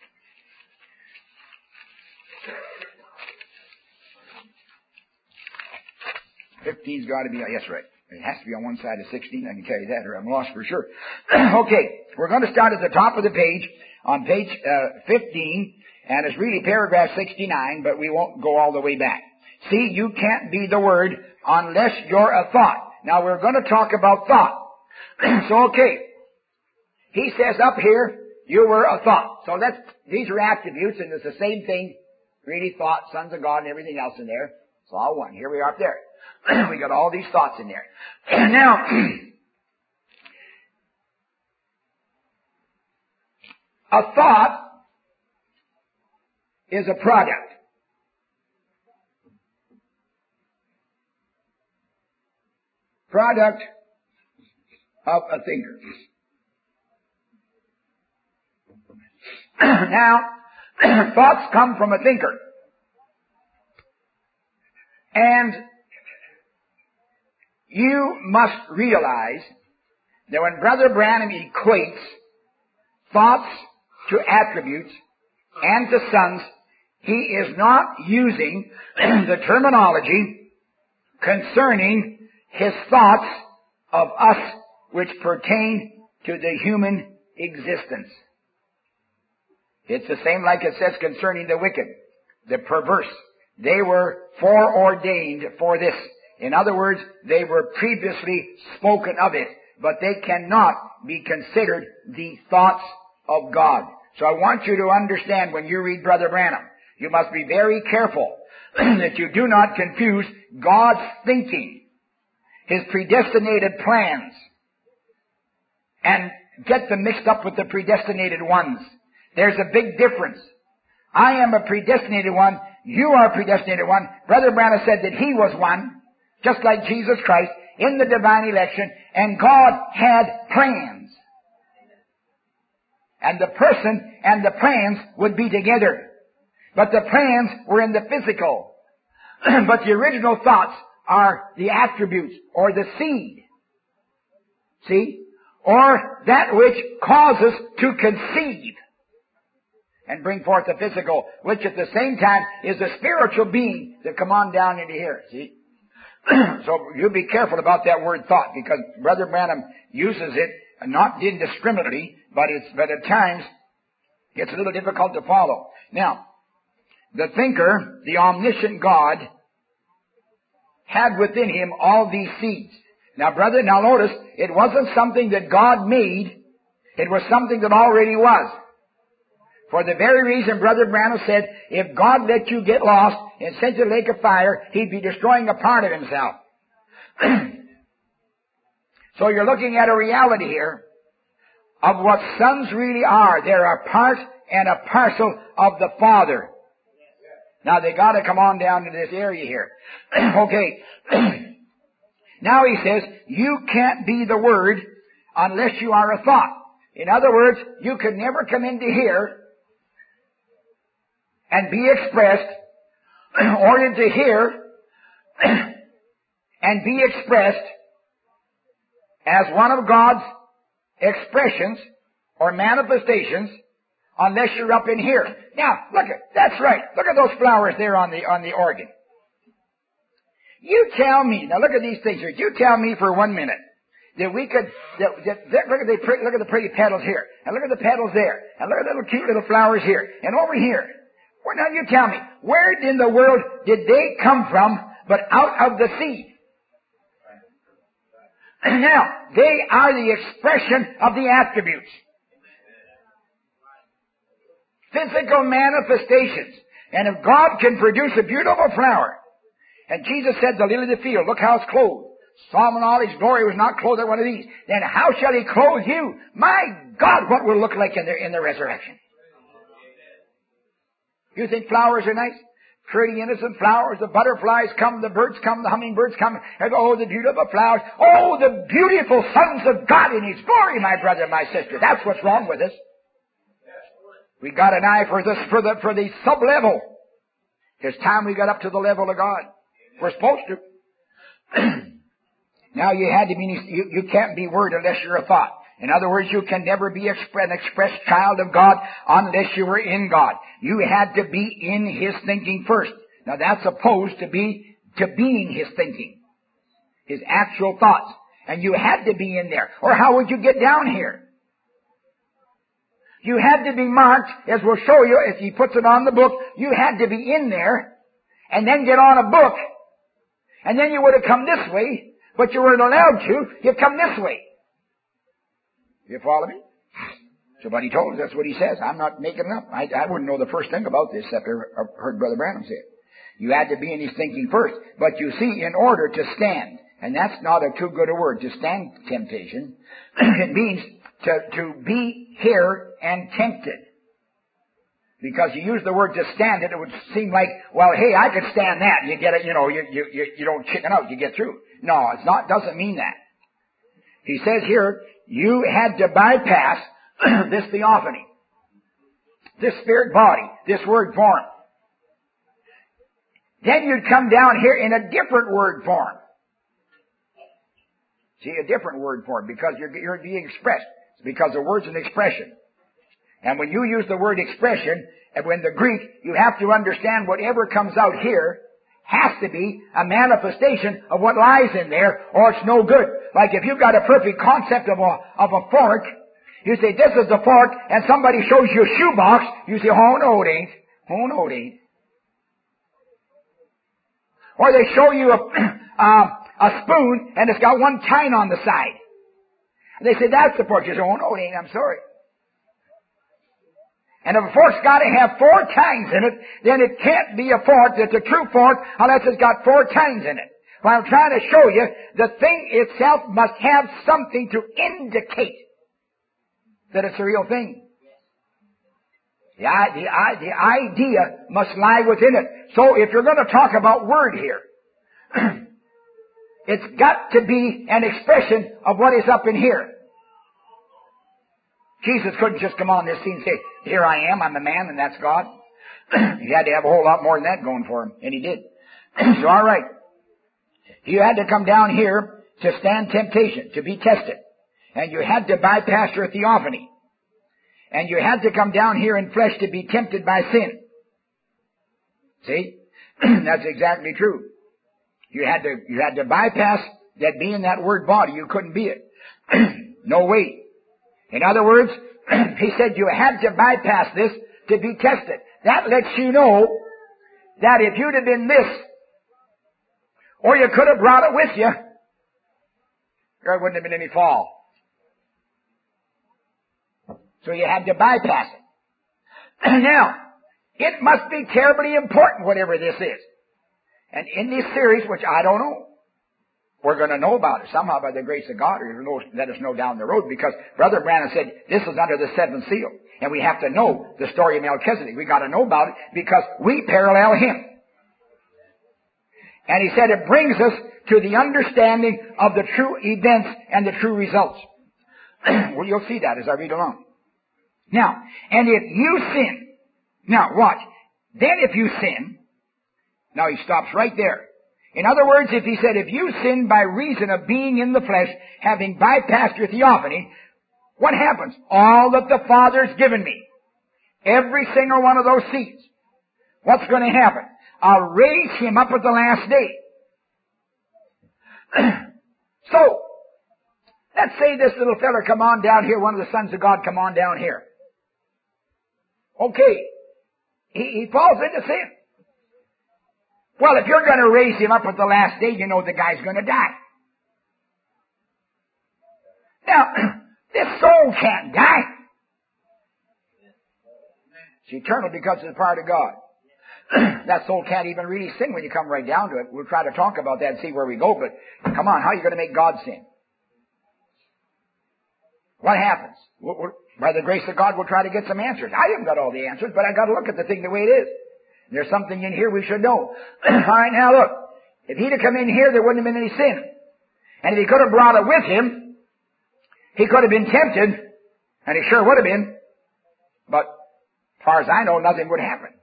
fifteen's got to be, yes, right. It has to be on one side of sixteen. I can tell you that, or I'm lost for sure. Okay, we're going to start at the top of the page, on page uh, fifteen, and it's really paragraph sixty-nine, but we won't go all the way back. See, you can't be the Word unless you're a thought. Now, we're going to talk about thought. So, okay, he says up here, you were a thought. So that's, these are attributes, and it's the same thing, really thought, sons of God, and everything else in there. It's all one. Here we are up there. We got all these thoughts in there. Now, a thought is a product. Product of a thinker. Now, thoughts come from a thinker. And you must realize that when Brother Branham equates thoughts to attributes and to sons, he is not using the terminology concerning his thoughts of us which pertain to the human existence. It's the same like it says concerning the wicked. the perverse. They were foreordained for this. In other words, they were previously spoken of it, but they cannot be considered the thoughts of God. So I want you to understand when you read Brother Branham, you must be very careful that you do not confuse God's thinking, His predestinated plans, and get them mixed up with the predestinated ones. There's a big difference. I am a predestinated one. You are a predestinated one. Brother Branham said that he was one, just like Jesus Christ, in the divine election, and God had plans. And the person and the plans would be together. But the plans were in the physical. But the original thoughts are the attributes, or the seed. See? Or that which causes to conceive and bring forth the physical, which at the same time is a spiritual being that come on down into here. See? So you be careful about that word thought, because Brother Branham uses it not indiscriminately, but it's but at times it's a little difficult to follow. Now, the thinker, the omniscient God, had within him all these seeds. Now, brother, now notice, it wasn't something that God made. It was something that already was. For the very reason Brother Branham said, if God let you get lost and sent you to the lake of fire, He'd be destroying a part of Himself. So you're looking at a reality here of what sons really are. They're a part and a parcel of the Father. Now they got to come on down to this area here. Okay. Now he says, you can't be the Word unless you are a thought. In other words, you could never come into here and be expressed, or into here and be expressed as one of God's expressions or manifestations unless you're up in here. Now, look at, that's right. Look at those flowers there on the, on the organ. You tell me, now look at these things here. You tell me for one minute that we could, that, that, that, look at the, look at the pretty petals here, and look at the petals there, and look at the little cute little flowers here, and over here. Well, now you tell me, where in the world did they come from but out of the seed? Now, they are the expression of the attributes. Physical manifestations. And if God can produce a beautiful flower, and Jesus said, the lily of the field, look how it's clothed. Solomon, all his glory was not clothed in one of these. Then how shall He clothe you? My God, what will it look like in the, in the resurrection? You think flowers are nice? Pretty innocent flowers. The butterflies come, the birds come, the hummingbirds come. And oh, the beautiful flowers. Oh, the beautiful sons of God in His glory, my brother, my sister. That's what's wrong with us. We got an eye for this, for the, for the sub-level. It's time we got up to the level of God. We're supposed to. Now you had to be, you, you can't be Word unless you're a thought. In other words, you can never be an expressed child of God unless you were in God. You had to be in His thinking first. Now that's opposed to be, to being His thinking. His actual thoughts. And you had to be in there. Or how would you get down here? You had to be marked, as we'll show you, if He puts it on the book, you had to be in there, and then get on a book, and then you would have come this way, but you weren't allowed to, you'd come this way. You follow me? So what he told us, that's what he says. I'm not making it up. I, I wouldn't know the first thing about this except I heard Brother Branham say it. You had to be in his thinking first. But you see, in order to stand, and that's not a too good a word, to stand temptation, it means to, to be here and tempted. Because you use the word to stand it, it would seem like, well, hey, I could stand that. You get it, you know, you, you, you, you don't chicken out, you get through. No, it's not, doesn't mean that. He says here, you had to bypass this theophany, this spirit body, this word form. Then you'd come down here in a different word form. See, a different word form, because you're, you're being expressed. It's because the word's an expression. And when you use the word expression, and when the Greek, you have to understand whatever comes out here has to be a manifestation of what lies in there, or it's no good. Like if you've got a perfect concept of a, of a fork, you say, this is the fork, and somebody shows you a shoebox, you say, oh no it ain't. Oh no it ain't. Or they show you a, uh, a spoon and it's got one tine on the side. And they say, that's the fork. You say, oh no, it ain't, I'm sorry. And if a fork's got to have four tines in it, then it can't be a fork that's a true fork unless it's got four tines in it. Well, I'm trying to show you, the thing itself must have something to indicate that it's a real thing. The, the, the idea must lie within it. So if you're going to talk about word here, it's got to be an expression of what is up in here. Jesus couldn't just come on this scene and say, here I am, I'm a man, and that's God. He had to have a whole lot more than that going for him, and he did. So all right. You had to come down here to stand temptation, to be tested. And you had to bypass your theophany. And you had to come down here in flesh to be tempted by sin. See? That's exactly true. You had to, you had to bypass that being that word body. You couldn't be it. No way. In other words, he said you had to bypass this to be tested. That lets you know that if you'd have been this, or you could have brought it with you, there wouldn't have been any fall. So you had to bypass it. Now, it must be terribly important, whatever this is. And in this series, which I don't know, we're going to know about it somehow by the grace of God, or He'll let us know down the road, because Brother Branham said this is under the seventh seal. And we have to know the story of Melchizedek. We got to know about it because we parallel him. And he said it brings us to the understanding of the true events and the true results. Well, you'll see that as I read along. Now, and if you sin, now watch, then if you sin, now he stops right there. In other words, if he said, if you sin by reason of being in the flesh, having bypassed your theophany, what happens? All that the Father's given me, every single one of those seeds, what's going to happen? I'll raise him up at the last day. So, let's say this little fella come on down here, one of the sons of God come on down here. Okay, he, he falls into sin. Well, if you're going to raise him up at the last day, you know the guy's going to die. Now, this soul can't die. It's eternal because it's a part of God. That soul can't even really sin when you come right down to it. We'll try to talk about that and see where we go, but come on, how are you going to make God sin? What happens? We'll, we'll, by the grace of God, we'll try to get some answers. I haven't got all the answers, but I got to look at the thing the way it is. There's something in here we should know. All right, now look. If he'd have come in here, there wouldn't have been any sin. And if he could have brought it with him, he could have been tempted, and he sure would have been. But as far as I know, nothing would happen.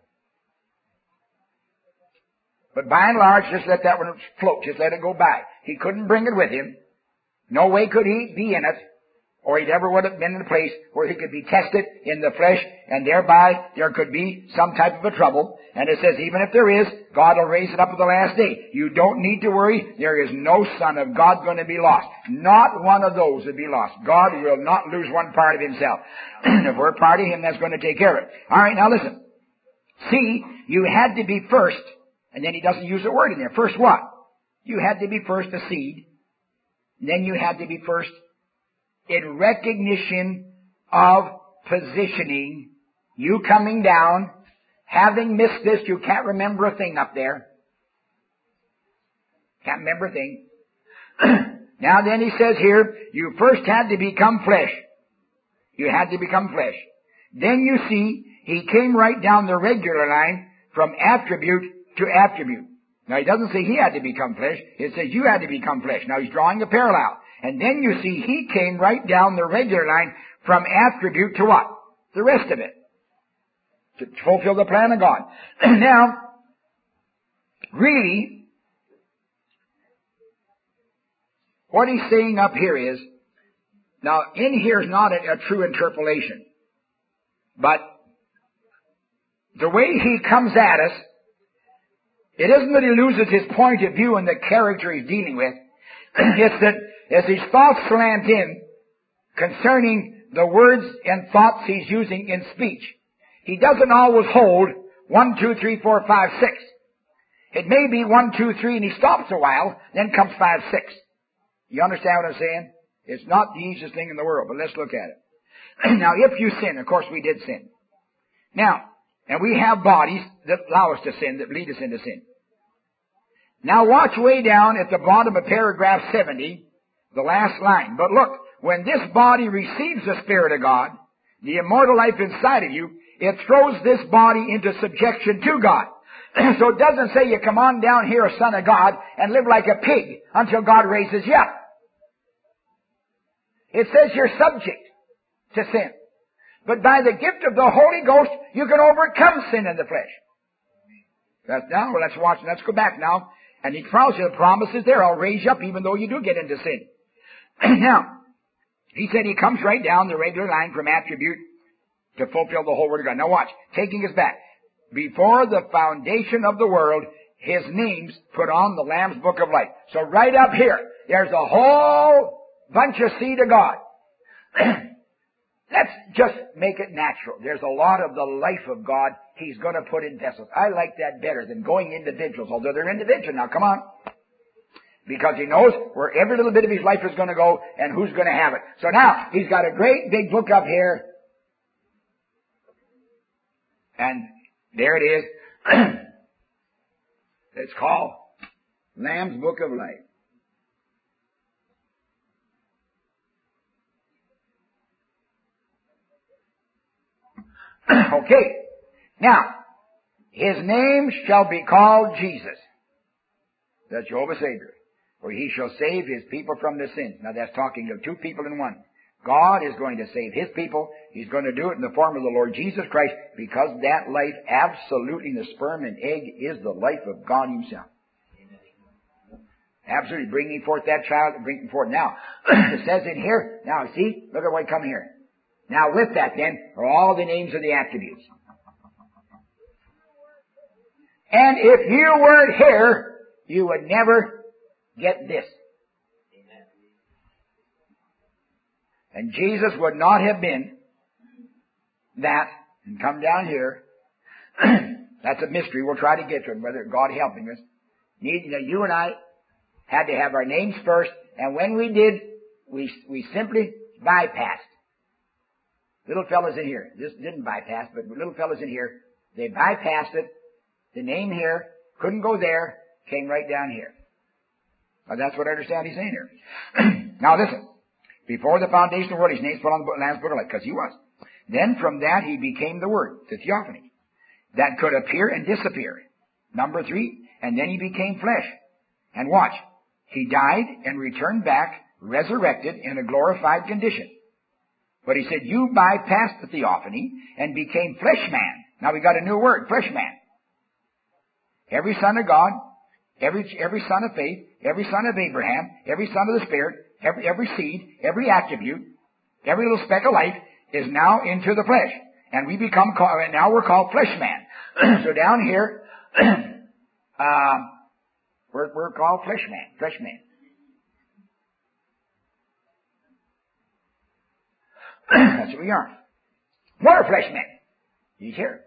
But by and large, just let that one float. Just let it go by. He couldn't bring it with him. No way could he be in it, or he'd ever would have been in a place where he could be tested in the flesh, and thereby there could be some type of a trouble. And it says, even if there is, God will raise it up at the last day. You don't need to worry. There is no son of God going to be lost. Not one of those will be lost. God will not lose one part of himself. If we're part of him, that's going to take care of it. All right, now listen. See, you had to be first, and then he doesn't use a word in there. First what? You had to be first a seed. Then you had to be first in recognition of positioning, you coming down, having missed this, you can't remember a thing up there. Can't remember a thing. Now then he says here, you first had to become flesh. You had to become flesh. Then you see, he came right down the regular line from attribute to attribute. Now he doesn't say he had to become flesh, it says you had to become flesh. Now he's drawing a parallel. And then you see he came right down the regular line from attribute to what? The rest of it. To fulfill the plan of God. Now, really, what he's saying up here is, now in here is not a, a true interpolation, but the way he comes at us, it isn't that he loses his point of view and the character he's dealing with. It's that as his thoughts slant in concerning the words and thoughts he's using in speech, he doesn't always hold one, two, three, four, five, six. It may be one, two, three, and he stops a while, then comes five, six. You understand what I'm saying? It's not the easiest thing in the world, but let's look at it. Now, if you sin, of course we did sin. Now, and we have bodies that allow us to sin, that lead us into sin. Now watch way down at the bottom of paragraph seventy, the last line. But look, when this body receives the Spirit of God, the immortal life inside of you, it throws this body into subjection to God. So it doesn't say you come on down here, a son of God, and live like a pig until God raises you up. It says you're subject to sin. But by the gift of the Holy Ghost, you can overcome sin in the flesh. That's now, let's watch, let's go back now. And he promises, the promise is there, I'll raise you up even though you do get into sin. Now, he said he comes right down the regular line from attribute to fulfill the whole Word of God. Now watch, taking us back. Before the foundation of the world, his name's put on the Lamb's Book of Life. So right up here, there's a whole bunch of seed of God. Let's just make it natural. There's a lot of the life of God he's going to put in vessels. I like that better than going individuals, although they're individual. Now come on. Because he knows where every little bit of his life is going to go and who's going to have it. So now, he's got a great big book up here. And there it is. It's called Lamb's Book of Life. Okay. Now, his name shall be called Jesus, the Jehovah Savior, for he shall save his people from their sins. Now that's talking of two people in one. God is going to save his people. He's going to do it in the form of the Lord Jesus Christ, because that life, absolutely, the sperm and egg, is the life of God himself. Absolutely. Bringing forth that child, bringing forth. Now, it says in here, now see, look at what come here. Now with that then are all the names of the attributes. And if you weren't here, you would never get this. And Jesus would not have been that and come down here. That's a mystery. We'll try to get to it, whether God helping us. Need, you know, you and I had to have our names first, and when we did, we we simply bypassed. Little fellas in here. This didn't bypass, but little fellas in here, they bypassed it. The name here couldn't go there, came right down here. Now that's what I understand he's saying here. Now listen. Before the foundation of the world, his name's put on the Lamb's Book of Life, because he was. Then from that he became the Word, the theophany, that could appear and disappear. Number three, and then he became flesh. And watch, he died and returned back, resurrected in a glorified condition. But he said, you bypassed the theophany and became flesh man. Now we got a new word, flesh man. Every son of God, every, every son of faith, every son of Abraham, every son of the Spirit, every, every seed, every attribute, every little speck of life is now into the flesh. And we become, and now we're called flesh man. So down here, uh, we're, we're called flesh man, flesh man. That's what we are. What are flesh men? He's here.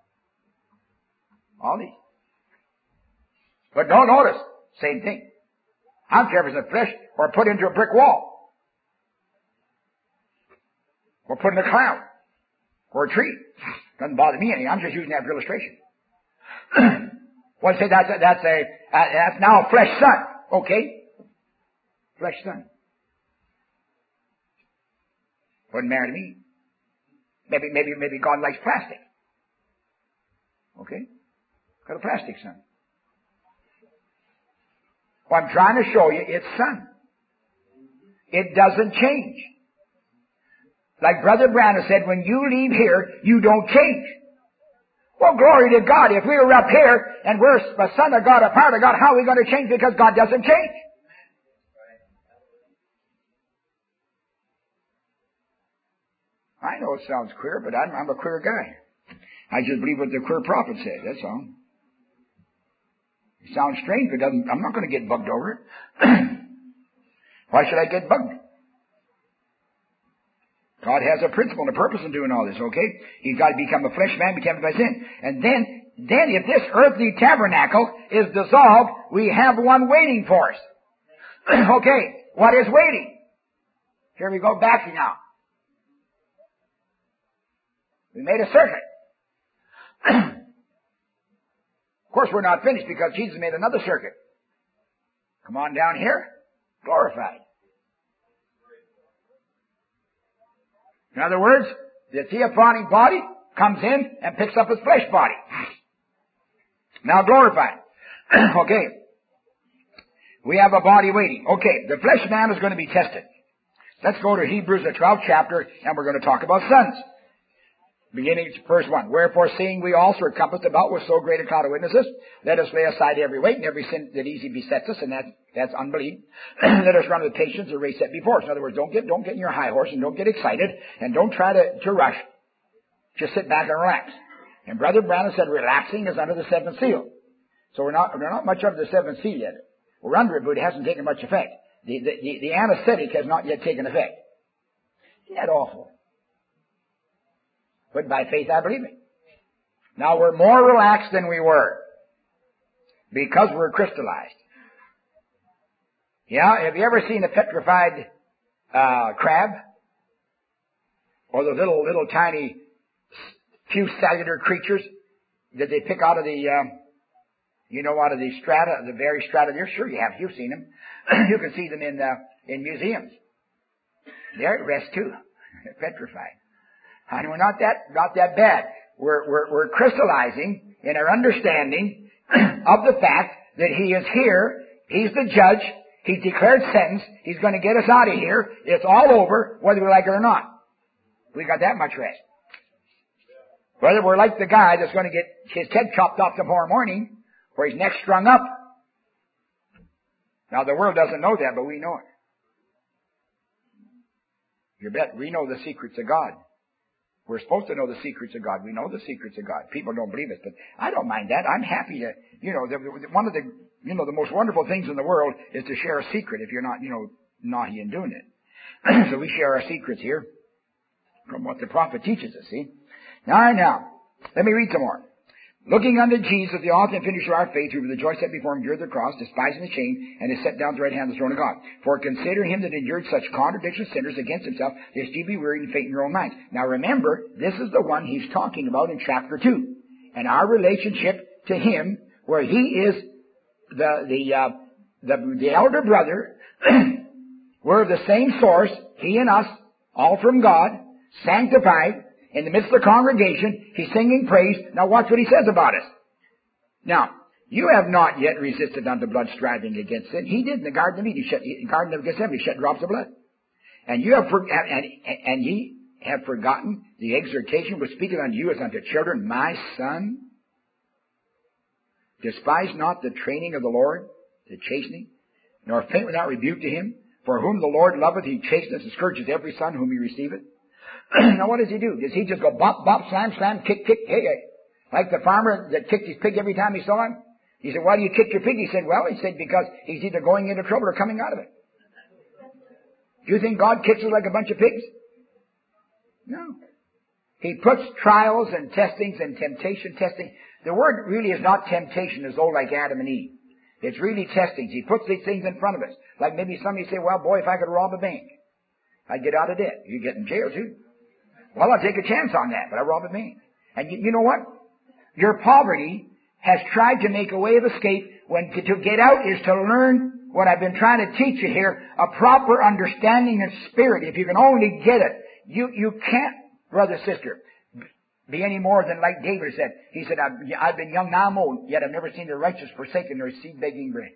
All these. But don't notice, same thing. I don't care if it's a flesh or put into a brick wall. Or put in a cloud. Or a tree. Doesn't bother me any. I'm just using that for illustration. Well, say that's a, that's a, uh, that's now a flesh son. Okay. Flesh son. Wouldn't matter to me. Maybe, maybe, maybe God likes plastic. Okay? Got a plastic son. Well, I'm trying to show you it's son. It doesn't change. Like Brother Branham said, when you leave here, you don't change. Well, glory to God. If we were up here and we're a son of God, a part of God, how are we going to change? Because God doesn't change. I know it sounds queer, but I'm, I'm a queer guy. I just believe what the queer prophet said, that's all. It sounds strange, but it doesn't, I'm not going to get bugged over it. Why should I get bugged? God has a principle and a purpose in doing all this, okay? He's got to become a flesh man, become by sin. And then then if this earthly tabernacle is dissolved, we have one waiting for us. Okay, what is waiting? Here we go back now. We made a circuit. Of course, we're not finished because Jesus made another circuit. Come on down here, glorified. In other words, the theophanic body comes in and picks up his flesh body. Now glorified. Okay. We have a body waiting. Okay, the flesh man is going to be tested. Let's go to Hebrews, the twelfth chapter, and we're going to talk about sons. Beginning verse one. Wherefore, seeing we also are compassed about with so great a cloud of witnesses, let us lay aside every weight and every sin that easily besets us, and that, that's unbelief. Let us run with patience the race set before us. In other words, don't get, don't get in your high horse and don't get excited and don't try to, to rush. Just sit back and relax. And Brother Branham said relaxing is under the seventh seal. So we're not, we're not much under the seventh seal yet. We're under it, but it hasn't taken much effect. The, the, the, the anesthetic has not yet taken effect. Isn't that awful? But by faith I believe it. Now we're more relaxed than we were because we're crystallized. Yeah, have you ever seen a petrified uh, crab? Or those little, little tiny few cellular creatures that they pick out of the, um, you know, out of the strata, the very strata there? Sure you have. You've seen them. You can see them in, uh, in museums. They're at rest too. They're petrified. And we're not that, not that bad. We're, we're, we're crystallizing in our understanding of the fact that He is here. He's the judge. He's declared sentence. He's going to get us out of here. It's all over, whether we like it or not. We got that much rest. Whether we're like the guy that's going to get his head chopped off tomorrow morning, or his neck strung up. Now the world doesn't know that, but we know it. You bet we know the secrets of God. We're supposed to know the secrets of God. We know the secrets of God. People don't believe us, but I don't mind that. I'm happy to, you know, the, one of the, you know, the most wonderful things in the world is to share a secret if you're not, you know, naughty in doing it. So we share our secrets here from what the prophet teaches us, see? Now, now, let me read some more. Looking unto Jesus, the author and finisher of our faith, who with the joy set before him endured the cross, despising the shame, and is set down at the right hand of the throne of God. For consider him that endured such contradiction of sinners against himself, lest ye be wearied and faint in your own minds. Now remember, this is the one he's talking about in chapter two. And our relationship to him, where he is the, the, uh, the, the elder brother, we're of the same source, he and us, all from God, sanctified, in the midst of the congregation, he's singing praise. Now watch what he says about us. Now, you have not yet resisted unto blood striving against sin. He did in the Garden of Eden. He shed, in the Garden of Gethsemane, he shed drops of blood. And you have, for, and, and, and ye have forgotten the exhortation which speaketh unto you as unto children, my son. Despise not the training of the Lord, the chastening, nor faint without rebuke to him. For whom the Lord loveth, he chasteneth and scourges every son whom he receiveth. Now what does he do? Does he just go bop, bop, slam, slam, kick, kick, hey, hey? Like the farmer that kicked his pig every time he saw him? He said, why do you kick your pig? He said, well, he said, because he's either going into trouble or coming out of it. Do you think God kicks us like a bunch of pigs? No. He puts trials and testings and temptation testing. The word really is not temptation as though like Adam and Eve. It's really testings. He puts these things in front of us. Like maybe somebody say, well, boy, if I could rob a bank, I'd get out of debt. You get in jail too. Well, I'll take a chance on that, but I rob a bank. And you, you know what? Your poverty has tried to make a way of escape when to, to get out is to learn what I've been trying to teach you here, a proper understanding of spirit. If you can only get it, you, you can't, brother, sister, be any more than like David said. He said, I've, I've been young, now I'm old, yet I've never seen the righteous forsaken nor seed begging bread.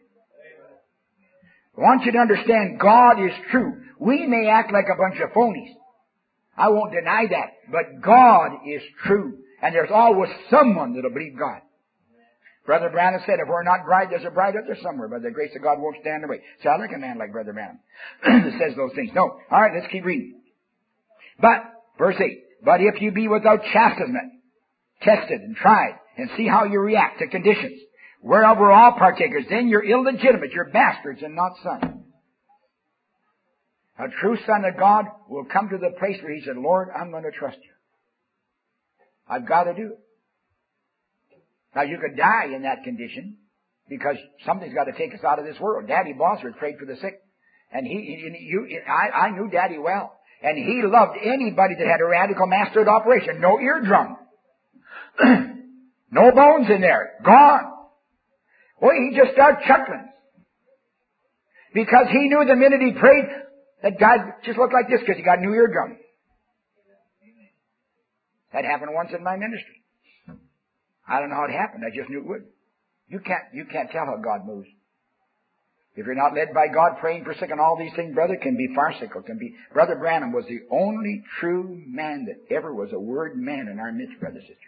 I want you to understand God is true. We may act like a bunch of phonies. I won't deny that. But God is true. And there's always someone that'll believe God. Brother Branham said, if we're not bride, there's a bride out there somewhere. But the grace of God won't stand in the way. So I like a man like Brother Branham that says those things. No. All right, let's keep reading. But, verse eight, but if you be without chastisement, tested and tried, and see how you react to conditions, whereof we're all partakers, then you're illegitimate, you're bastards and not sons. A true son of God will come to the place where he said, Lord, I'm going to trust you. I've got to do it. Now, you could die in that condition because something's got to take us out of this world. Daddy Bosworth prayed for the sick. And he, he you, I, I knew Daddy well. And he loved anybody that had a radical mastoid operation. No eardrum. No bones in there. Gone. Well, he just started chuckling. Because he knew the minute he prayed that God just looked like this because he got a new eardrum. That happened once in my ministry. I don't know how it happened. I just knew it would. You can't, you can't tell how God moves. If you're not led by God, praying for sick and all these things, brother, can be farcical, can be. Brother Branham was the only true man that ever was a word man in our midst, brother, sister.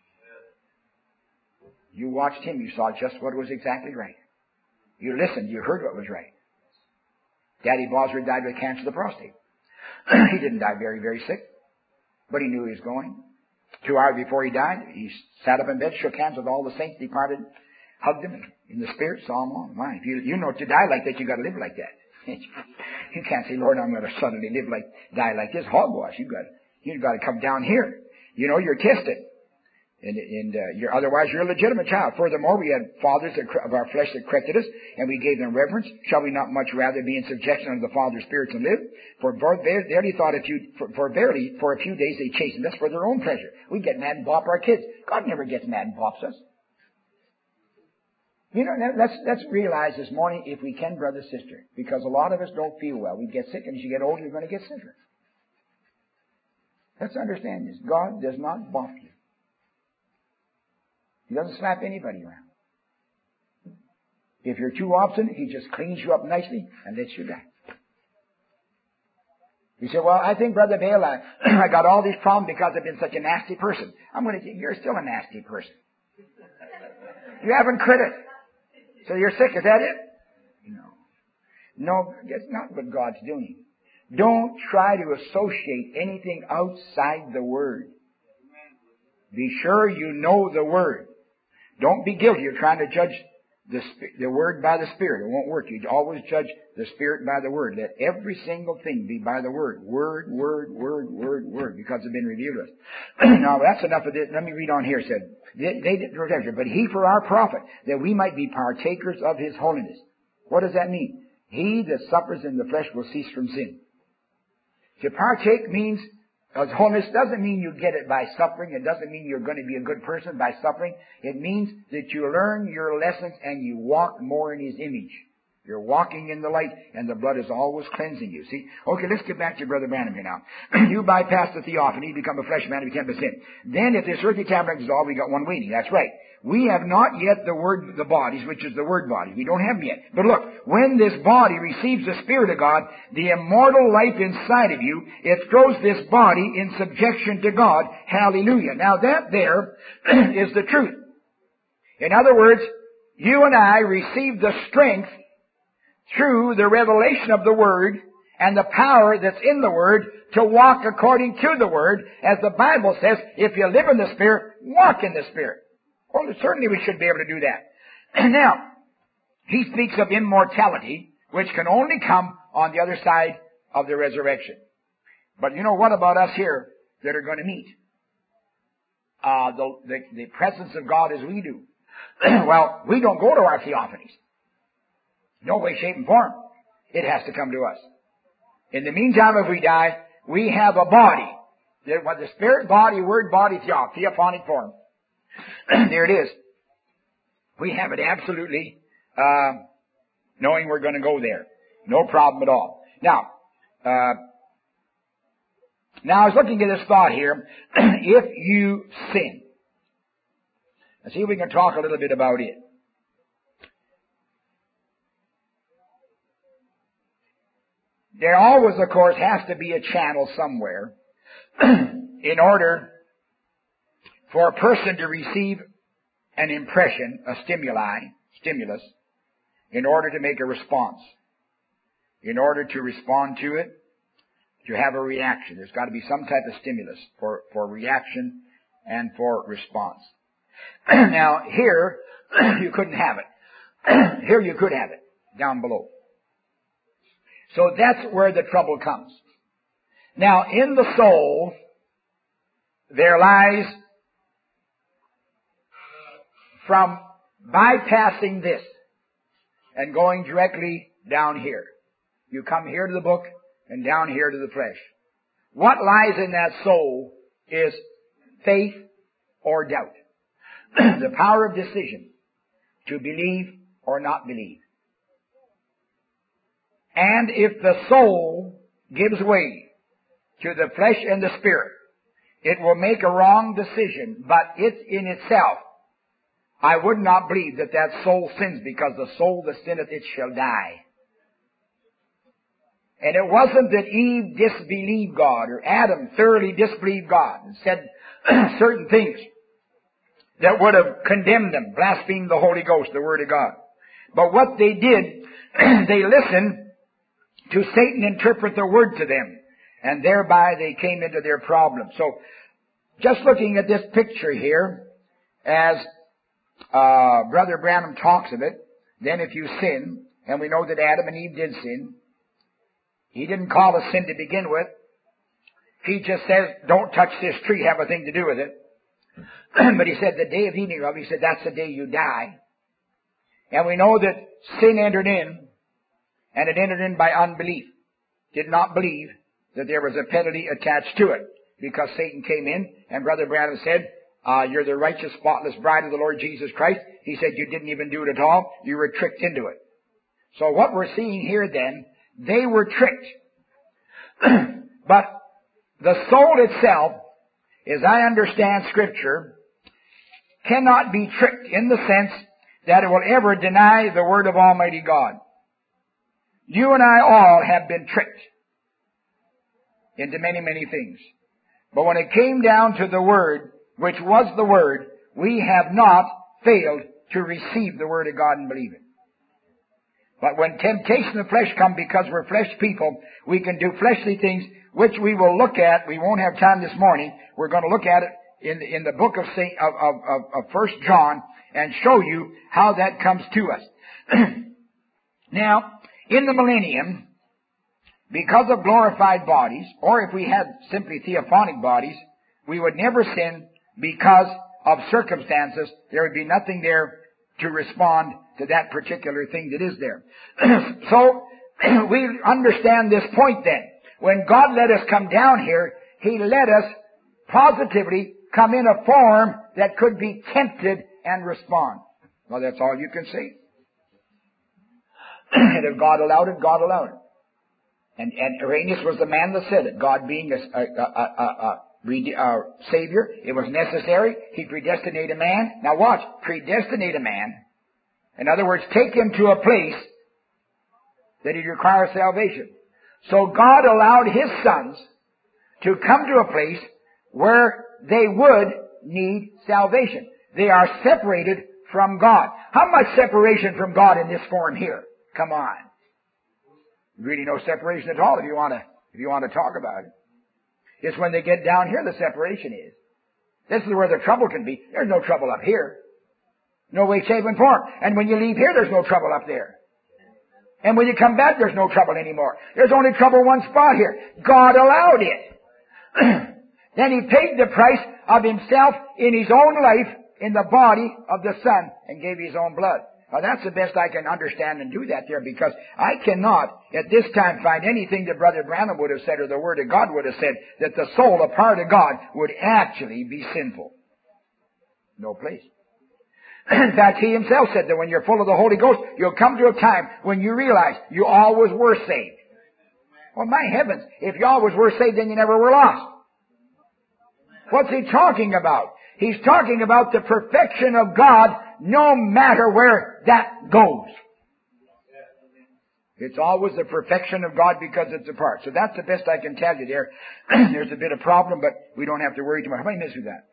You watched him, you saw just what was exactly right. You listened, you heard what was right. Daddy Bosworth died with cancer of the prostate. He didn't die very, very sick, but he knew he was going. Two hours before he died, he sat up in bed, shook hands with all the saints, departed, hugged them in the spirit, saw them all. My, if you, you know to die like that, you got to live like that. You can't say, Lord, I'm going to suddenly live like, die like this. Hogwash. You got, you got to come down here. You know, you're tested. And, and uh, you're, otherwise, you're a legitimate child. Furthermore, we had fathers that, of our flesh that corrected us, and we gave them reverence. Shall we not much rather be in subjection unto the Father's spirits and live? For verily thought a few, for, for verily, for a few days they chastened us for their own pleasure. We get mad and bop our kids. God never gets mad and bops us. You know, let's let's realize this morning, if we can, brother, sister, because a lot of us don't feel well. We get sick, and as you get older, you're going to get sicker. Let's understand this. God does not bop you. He doesn't slap anybody around. If you're too obstinate, He just cleans you up nicely and lets you die. You say, well, I think, Brother Bale, I, I got all these problems because I've been such a nasty person. I'm going to say, you're still a nasty person. You haven't quit it. So you're sick, is that it? No. No, that's not what God's doing. Don't try to associate anything outside the Word. Be sure you know the Word. Don't be guilty of trying to judge the, the Word by the Spirit. It won't work. You always judge the Spirit by the Word. Let every single thing be by the Word. Word, Word, Word, Word, Word, because it's been revealed to us. Now, that's enough of this. Let me read on here. It said, they, they didn't protect you, but He for our profit, that we might be partakers of His holiness. What does that mean? He that suffers in the flesh will cease from sin. To partake means, as holiness doesn't mean you get it by suffering. It doesn't mean you're going to be a good person by suffering. It means that you learn your lessons and you walk more in His image. You're walking in the light, and the blood is always cleansing you. See? Okay, let's get back to Brother Branham here now. You bypass the theophany, become a flesh man, become a sin. Then, if this earthly tabernacle is all, we got one waiting. That's right. We have not yet the word, the bodies, which is the word body. We don't have them yet. But look, when this body receives the Spirit of God, the immortal life inside of you, it throws this body in subjection to God. Hallelujah. Now that there is the truth. In other words, you and I receive the strength through the revelation of the Word and the power that's in the Word to walk according to the Word. As the Bible says, if you live in the Spirit, walk in the Spirit. Well, certainly we should be able to do that. Now, he speaks of immortality, which can only come on the other side of the resurrection. But you know, what about us here that are going to meet uh, the, the, the presence of God as we do? Well, we don't go to our theophanies. No way, shape, and form. It has to come to us. In the meantime, if we die, we have a body. The Spirit body, Word body, theophonic form. There it is. We have it absolutely, uh, knowing we're going to go there. No problem at all. Now, uh, now I was looking at this thought here. If you sin. Let's see if we can talk a little bit about it. There always, of course, has to be a channel somewhere in order for a person to receive an impression, a stimuli, stimulus, in order to make a response. In order to respond to it, to have a reaction. There's got to be some type of stimulus for, for reaction and for response. Now, here, you couldn't have it. Here you could have it, down below. So that's where the trouble comes. Now, in the soul, there lies from bypassing this and going directly down here. You come here to the book and down here to the flesh. What lies in that soul is faith or doubt. The power of decision to believe or not believe. And if the soul gives way to the flesh and the spirit, it will make a wrong decision, but it in itself, I would not believe that that soul sins, because the soul that sinneth, it shall die. And it wasn't that Eve disbelieved God, or Adam thoroughly disbelieved God and said certain things that would have condemned them, blasphemed the Holy Ghost, the Word of God. But what they did, they listened to Satan interpret the Word to them, and thereby they came into their problem. So, just looking at this picture here, as uh, Brother Branham talks of it, then if you sin, and we know that Adam and Eve did sin, he didn't call it sin to begin with. He just says, don't touch this tree, have a thing to do with it. But he said, the day of eating of, he said, that's the day you die. And we know that sin entered in, and it entered in by unbelief. Did not believe that there was a penalty attached to it, because Satan came in, and Brother Branham said, uh, you're the righteous, spotless bride of the Lord Jesus Christ. He said, you didn't even do it at all. You were tricked into it. So what we're seeing here then, they were tricked. But the soul itself, as I understand Scripture, cannot be tricked in the sense that it will ever deny the Word of Almighty God. You and I all have been tricked into many, many things. But when it came down to the Word, which was the Word, we have not failed to receive the Word of God and believe it. But when temptation of the flesh comes, because we're flesh people, we can do fleshly things, which we will look at. We won't have time this morning. We're going to look at it in the, in the book of Saint of, of, of, of First John and show you how that comes to us. Now, in the millennium, because of glorified bodies, or if we had simply theophanic bodies, we would never sin because of circumstances. There would be nothing there to respond to that particular thing that is there. So, we understand this point then. When God let us come down here, He let us positively come in a form that could be tempted and respond. Well, that's all you can say. And if God allowed it, God allowed it. And, and Irenaeus was the man that said it. God being a, a, a, a, a, a Savior, it was necessary. He predestinated man. Now watch, predestinate a man. In other words, take him to a place that he requires salvation. So God allowed His sons to come to a place where they would need salvation. They are separated from God. How much separation from God in this form here? Come on. Really no separation at all if you want to, if you want to talk about it. It's when they get down here the separation is. This is where the trouble can be. There's no trouble up here. No way, shape, and form. And when you leave here, there's no trouble up there. And when you come back, there's no trouble anymore. There's only trouble one spot here. God allowed it. Then He paid the price of Himself in His own life in the body of the Son and gave His own blood. Now that's the best I can understand and do that there, because I cannot at this time find anything that Brother Branham would have said or the Word of God would have said that the soul, a part of God, would actually be sinful. No place. In fact, He Himself said that when you're full of the Holy Ghost, you'll come to a time when you realize you always were saved. Well, my heavens, if you always were saved, then you never were lost. What's He talking about? He's talking about the perfection of God no matter where that goes. It's always the perfection of God because it's a part. So that's the best I can tell you there. There's a bit of problem, but we don't have to worry too much. How many minutes is that?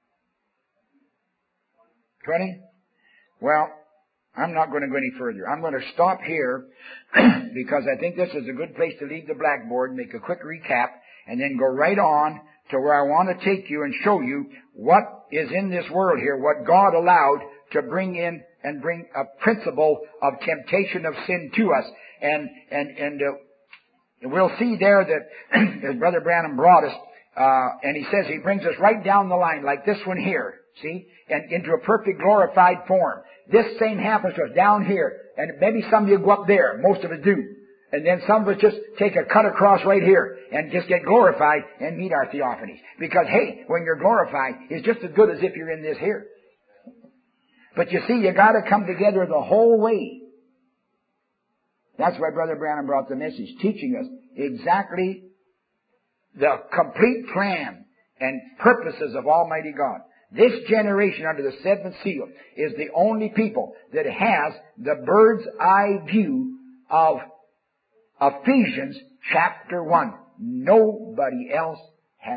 Twenty? Well, I'm not going to go any further. I'm going to stop here because I think this is a good place to leave the blackboard, make a quick recap, and then go right on to where I want to take you and show you what is in this world here, what God allowed to bring in and bring a principle of temptation of sin to us. And, and, and uh, we'll see there that, as Brother Branham brought us, uh, and he says he brings us right down the line, like this one here. See? And into a perfect glorified form. This same happens to us down here. And maybe some of you go up there. Most of us do. And then some of us just take a cut across right here and just get glorified and meet our theophanies. Because, hey, when you're glorified, it's just as good as if you're in this here. But you see, you got to come together the whole way. That's why Brother Branham brought the message, teaching us exactly the complete plan and purposes of Almighty God. This generation under the seventh seal is the only people that has the bird's eye view of Ephesians chapter one. Nobody else has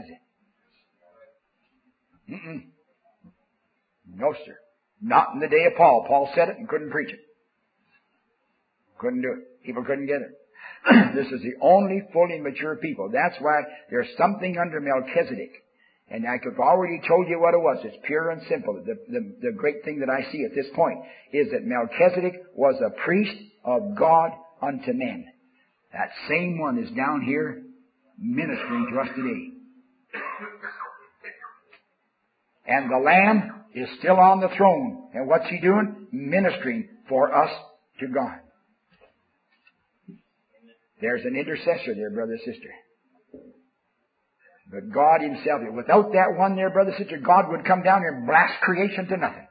it. Mm-mm. No, sir. Not in the day of Paul. Paul said it and couldn't preach it. Couldn't do it. People couldn't get it. This is the only fully mature people. That's why there's something under Melchizedek. And I could have already told you what it was. It's pure and simple. The, the, the great thing that I see at this point is that Melchizedek was a priest of God unto men. That same one is down here ministering to us today. And the Lamb is still on the throne. And what's He doing? Ministering for us to God. There's an intercessor there, brother, sister. But God Himself, without that one there, brother, sister, God would come down here and blast creation to nothing.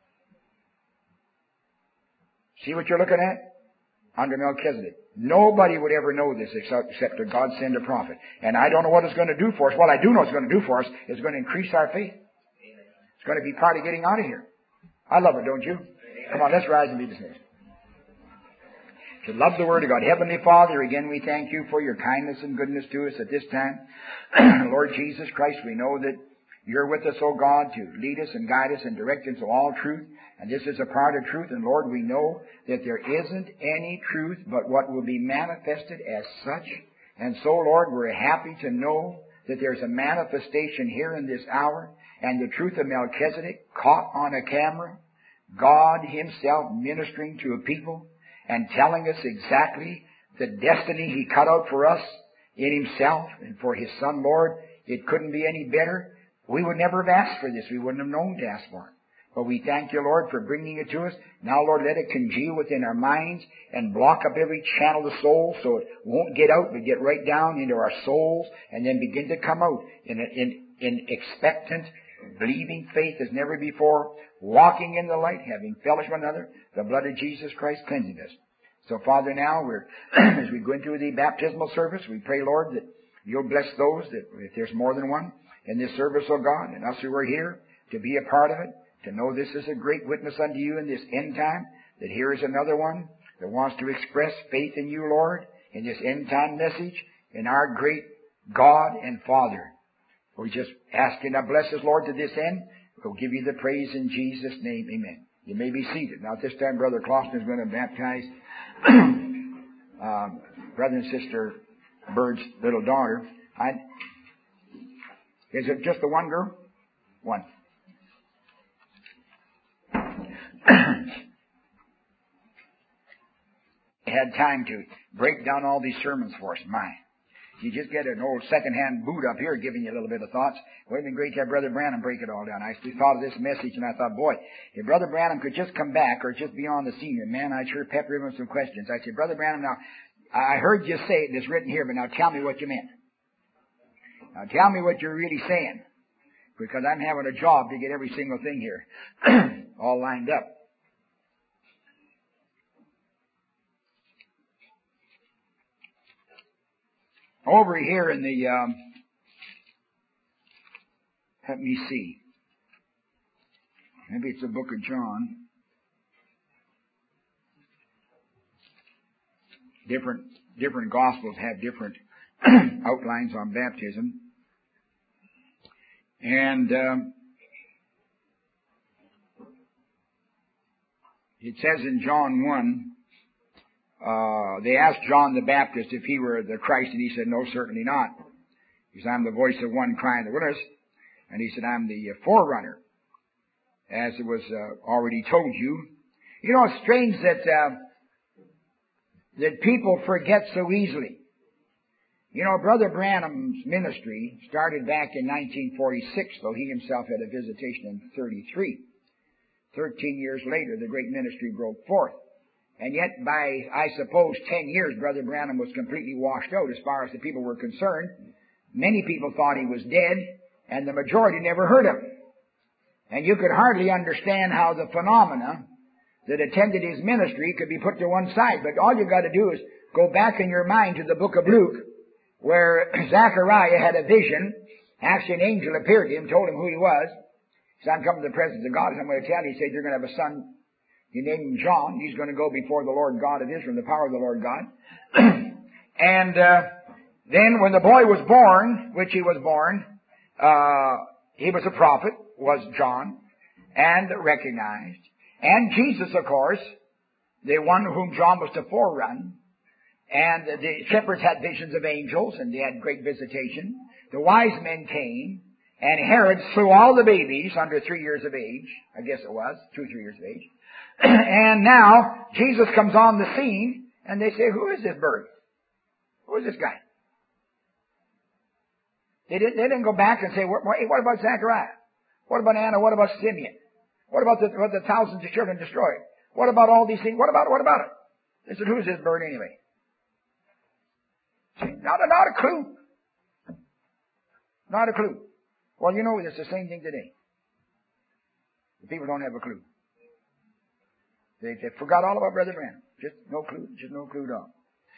See what you're looking at? Under Melchizedek. Nobody would ever know this except, except that God send a prophet. And I don't know what it's going to do for us. What I do know it's going to do for us is going to increase our faith. It's going to be part of getting out of here. I love it, don't you? Come on, let's rise and be dismissed. To love the Word of God. Heavenly Father, again we thank You for Your kindness and goodness to us at this time. Lord Jesus Christ, we know that You're with us, O God, to lead us and guide us and direct us to all truth. And this is a part of truth. And Lord, we know that there isn't any truth but what will be manifested as such. And so, Lord, we're happy to know that there's a manifestation here in this hour. And the truth of Melchizedek caught on a camera. God Himself ministering to a people and telling us exactly the destiny He cut out for us in Himself and for His Son, Lord. It couldn't be any better. We would never have asked for this. We wouldn't have known to ask for it. But we thank You, Lord, for bringing it to us. Now, Lord, let it congeal within our minds and block up every channel of the soul so it won't get out, but get right down into our souls and then begin to come out in, in, in expectant, believing faith as never before, walking in the light, having fellowship with one another, the blood of Jesus Christ cleansing us. So, Father, now, we're as we go into the baptismal service, we pray, Lord, that You'll bless those, that if there's more than one in this service, oh God, and us who are here to be a part of it, to know this is a great witness unto You in this end time, that here is another one that wants to express faith in You, Lord, in this end time message, in our great God and Father. We just ask You to bless us, Lord, to this end. We'll give You the praise in Jesus' name. Amen. You may be seated. Now, at this time, Brother Clausen is going to baptize um, Brother and Sister Bird's little daughter. I, is it just the one girl? One. Had time to break down all these sermons for us. My. You just get an old second-hand boot up here giving you a little bit of thoughts. It would have been great to have Brother Branham break it all down. I actually thought of this message and I thought, boy, if Brother Branham could just come back or just be on the scene, man, I'd sure pepper him with some questions. I said, Brother Branham, now, I heard you say it and it's written here, but now tell me what you meant. Now tell me what you're really saying. Because I'm having a job to get every single thing here all lined up. Over here in the, um, let me see. Maybe it's the book of John. Different, different Gospels have different outlines on baptism. And, um, it says in John one, Uh, they asked John the Baptist if he were the Christ, and he said, no, certainly not. He said, I'm the voice of one crying in the wilderness. And he said, I'm the forerunner, as it was uh, already told you. You know, it's strange that uh, that people forget so easily. You know, Brother Branham's ministry started back in nineteen forty-six, though he himself had a visitation in thirty-three. Thirteen years later, the great ministry broke forth. And yet, by, I suppose, ten years, Brother Branham was completely washed out as far as the people were concerned. Many people thought he was dead, and the majority never heard of him. And you could hardly understand how the phenomena that attended his ministry could be put to one side. But all you got to do is go back in your mind to the book of Luke, where Zechariah had a vision. Actually, an angel appeared to him, told him who he was. He said, I'm coming to the presence of God, and I'm going to tell you. He said, you're going to have a son. You name him John. He's going to go before the Lord God of Israel, in the power of the Lord God. and uh, then when the boy was born, which he was born, uh, he was a prophet, was John, and recognized. And Jesus, of course, the one whom John was to forerun. And the shepherds had visions of angels, and they had great visitation. The wise men came, and Herod slew all the babies under three years of age. I guess it was, two, three years of age. And now, Jesus comes on the scene, and they say, who is this bird? Who is this guy? They didn't, they didn't go back and say, what, what about Zechariah? What about Anna? What about Simeon? What about the, what the thousands of children destroyed? What about all these things? What about it? What about it? They said, who's this bird anyway? See, not a, not a clue. Not a clue. Well, you know, it's the same thing today. The people don't have a clue. They, they forgot all about Brother Branham. Just no clue. Just no clue at all.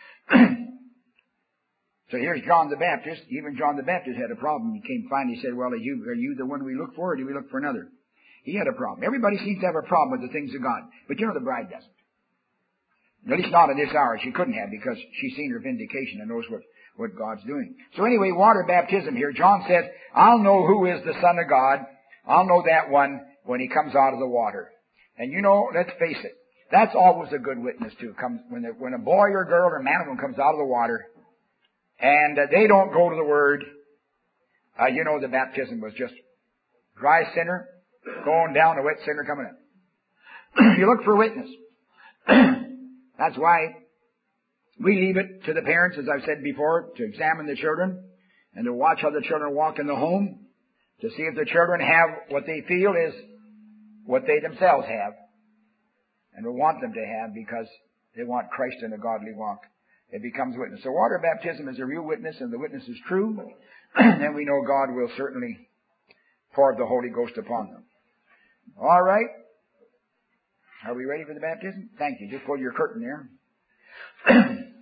So here's John the Baptist. Even John the Baptist had a problem. He came finally, he said, well, are you, are you the one we look for, or do we look for another? He had a problem. Everybody seems to have a problem with the things of God. But you know, the bride doesn't. At least not in this hour. She couldn't have, because she's seen her vindication and knows what, what God's doing. So anyway, water baptism here. John says, I'll know who is the Son of God. I'll know that one when he comes out of the water. And you know, let's face it, that's always a good witness too. Comes when a, when a boy or girl or man or woman comes out of the water, and uh, they don't go to the Word. Uh, you know, the baptism was just dry sinner going down, a wet sinner coming in. You look for a witness. That's why we leave it to the parents, as I've said before, to examine the children and to watch how the children walk in the home, to see if the children have what they feel is what they themselves have, and we want them to have, because they want Christ in a godly walk. It becomes witness. So water baptism is a real witness, and the witness is true. Then we know God will certainly pour the Holy Ghost upon them. All right. Are we ready for the baptism? Thank you. Just pull your curtain there.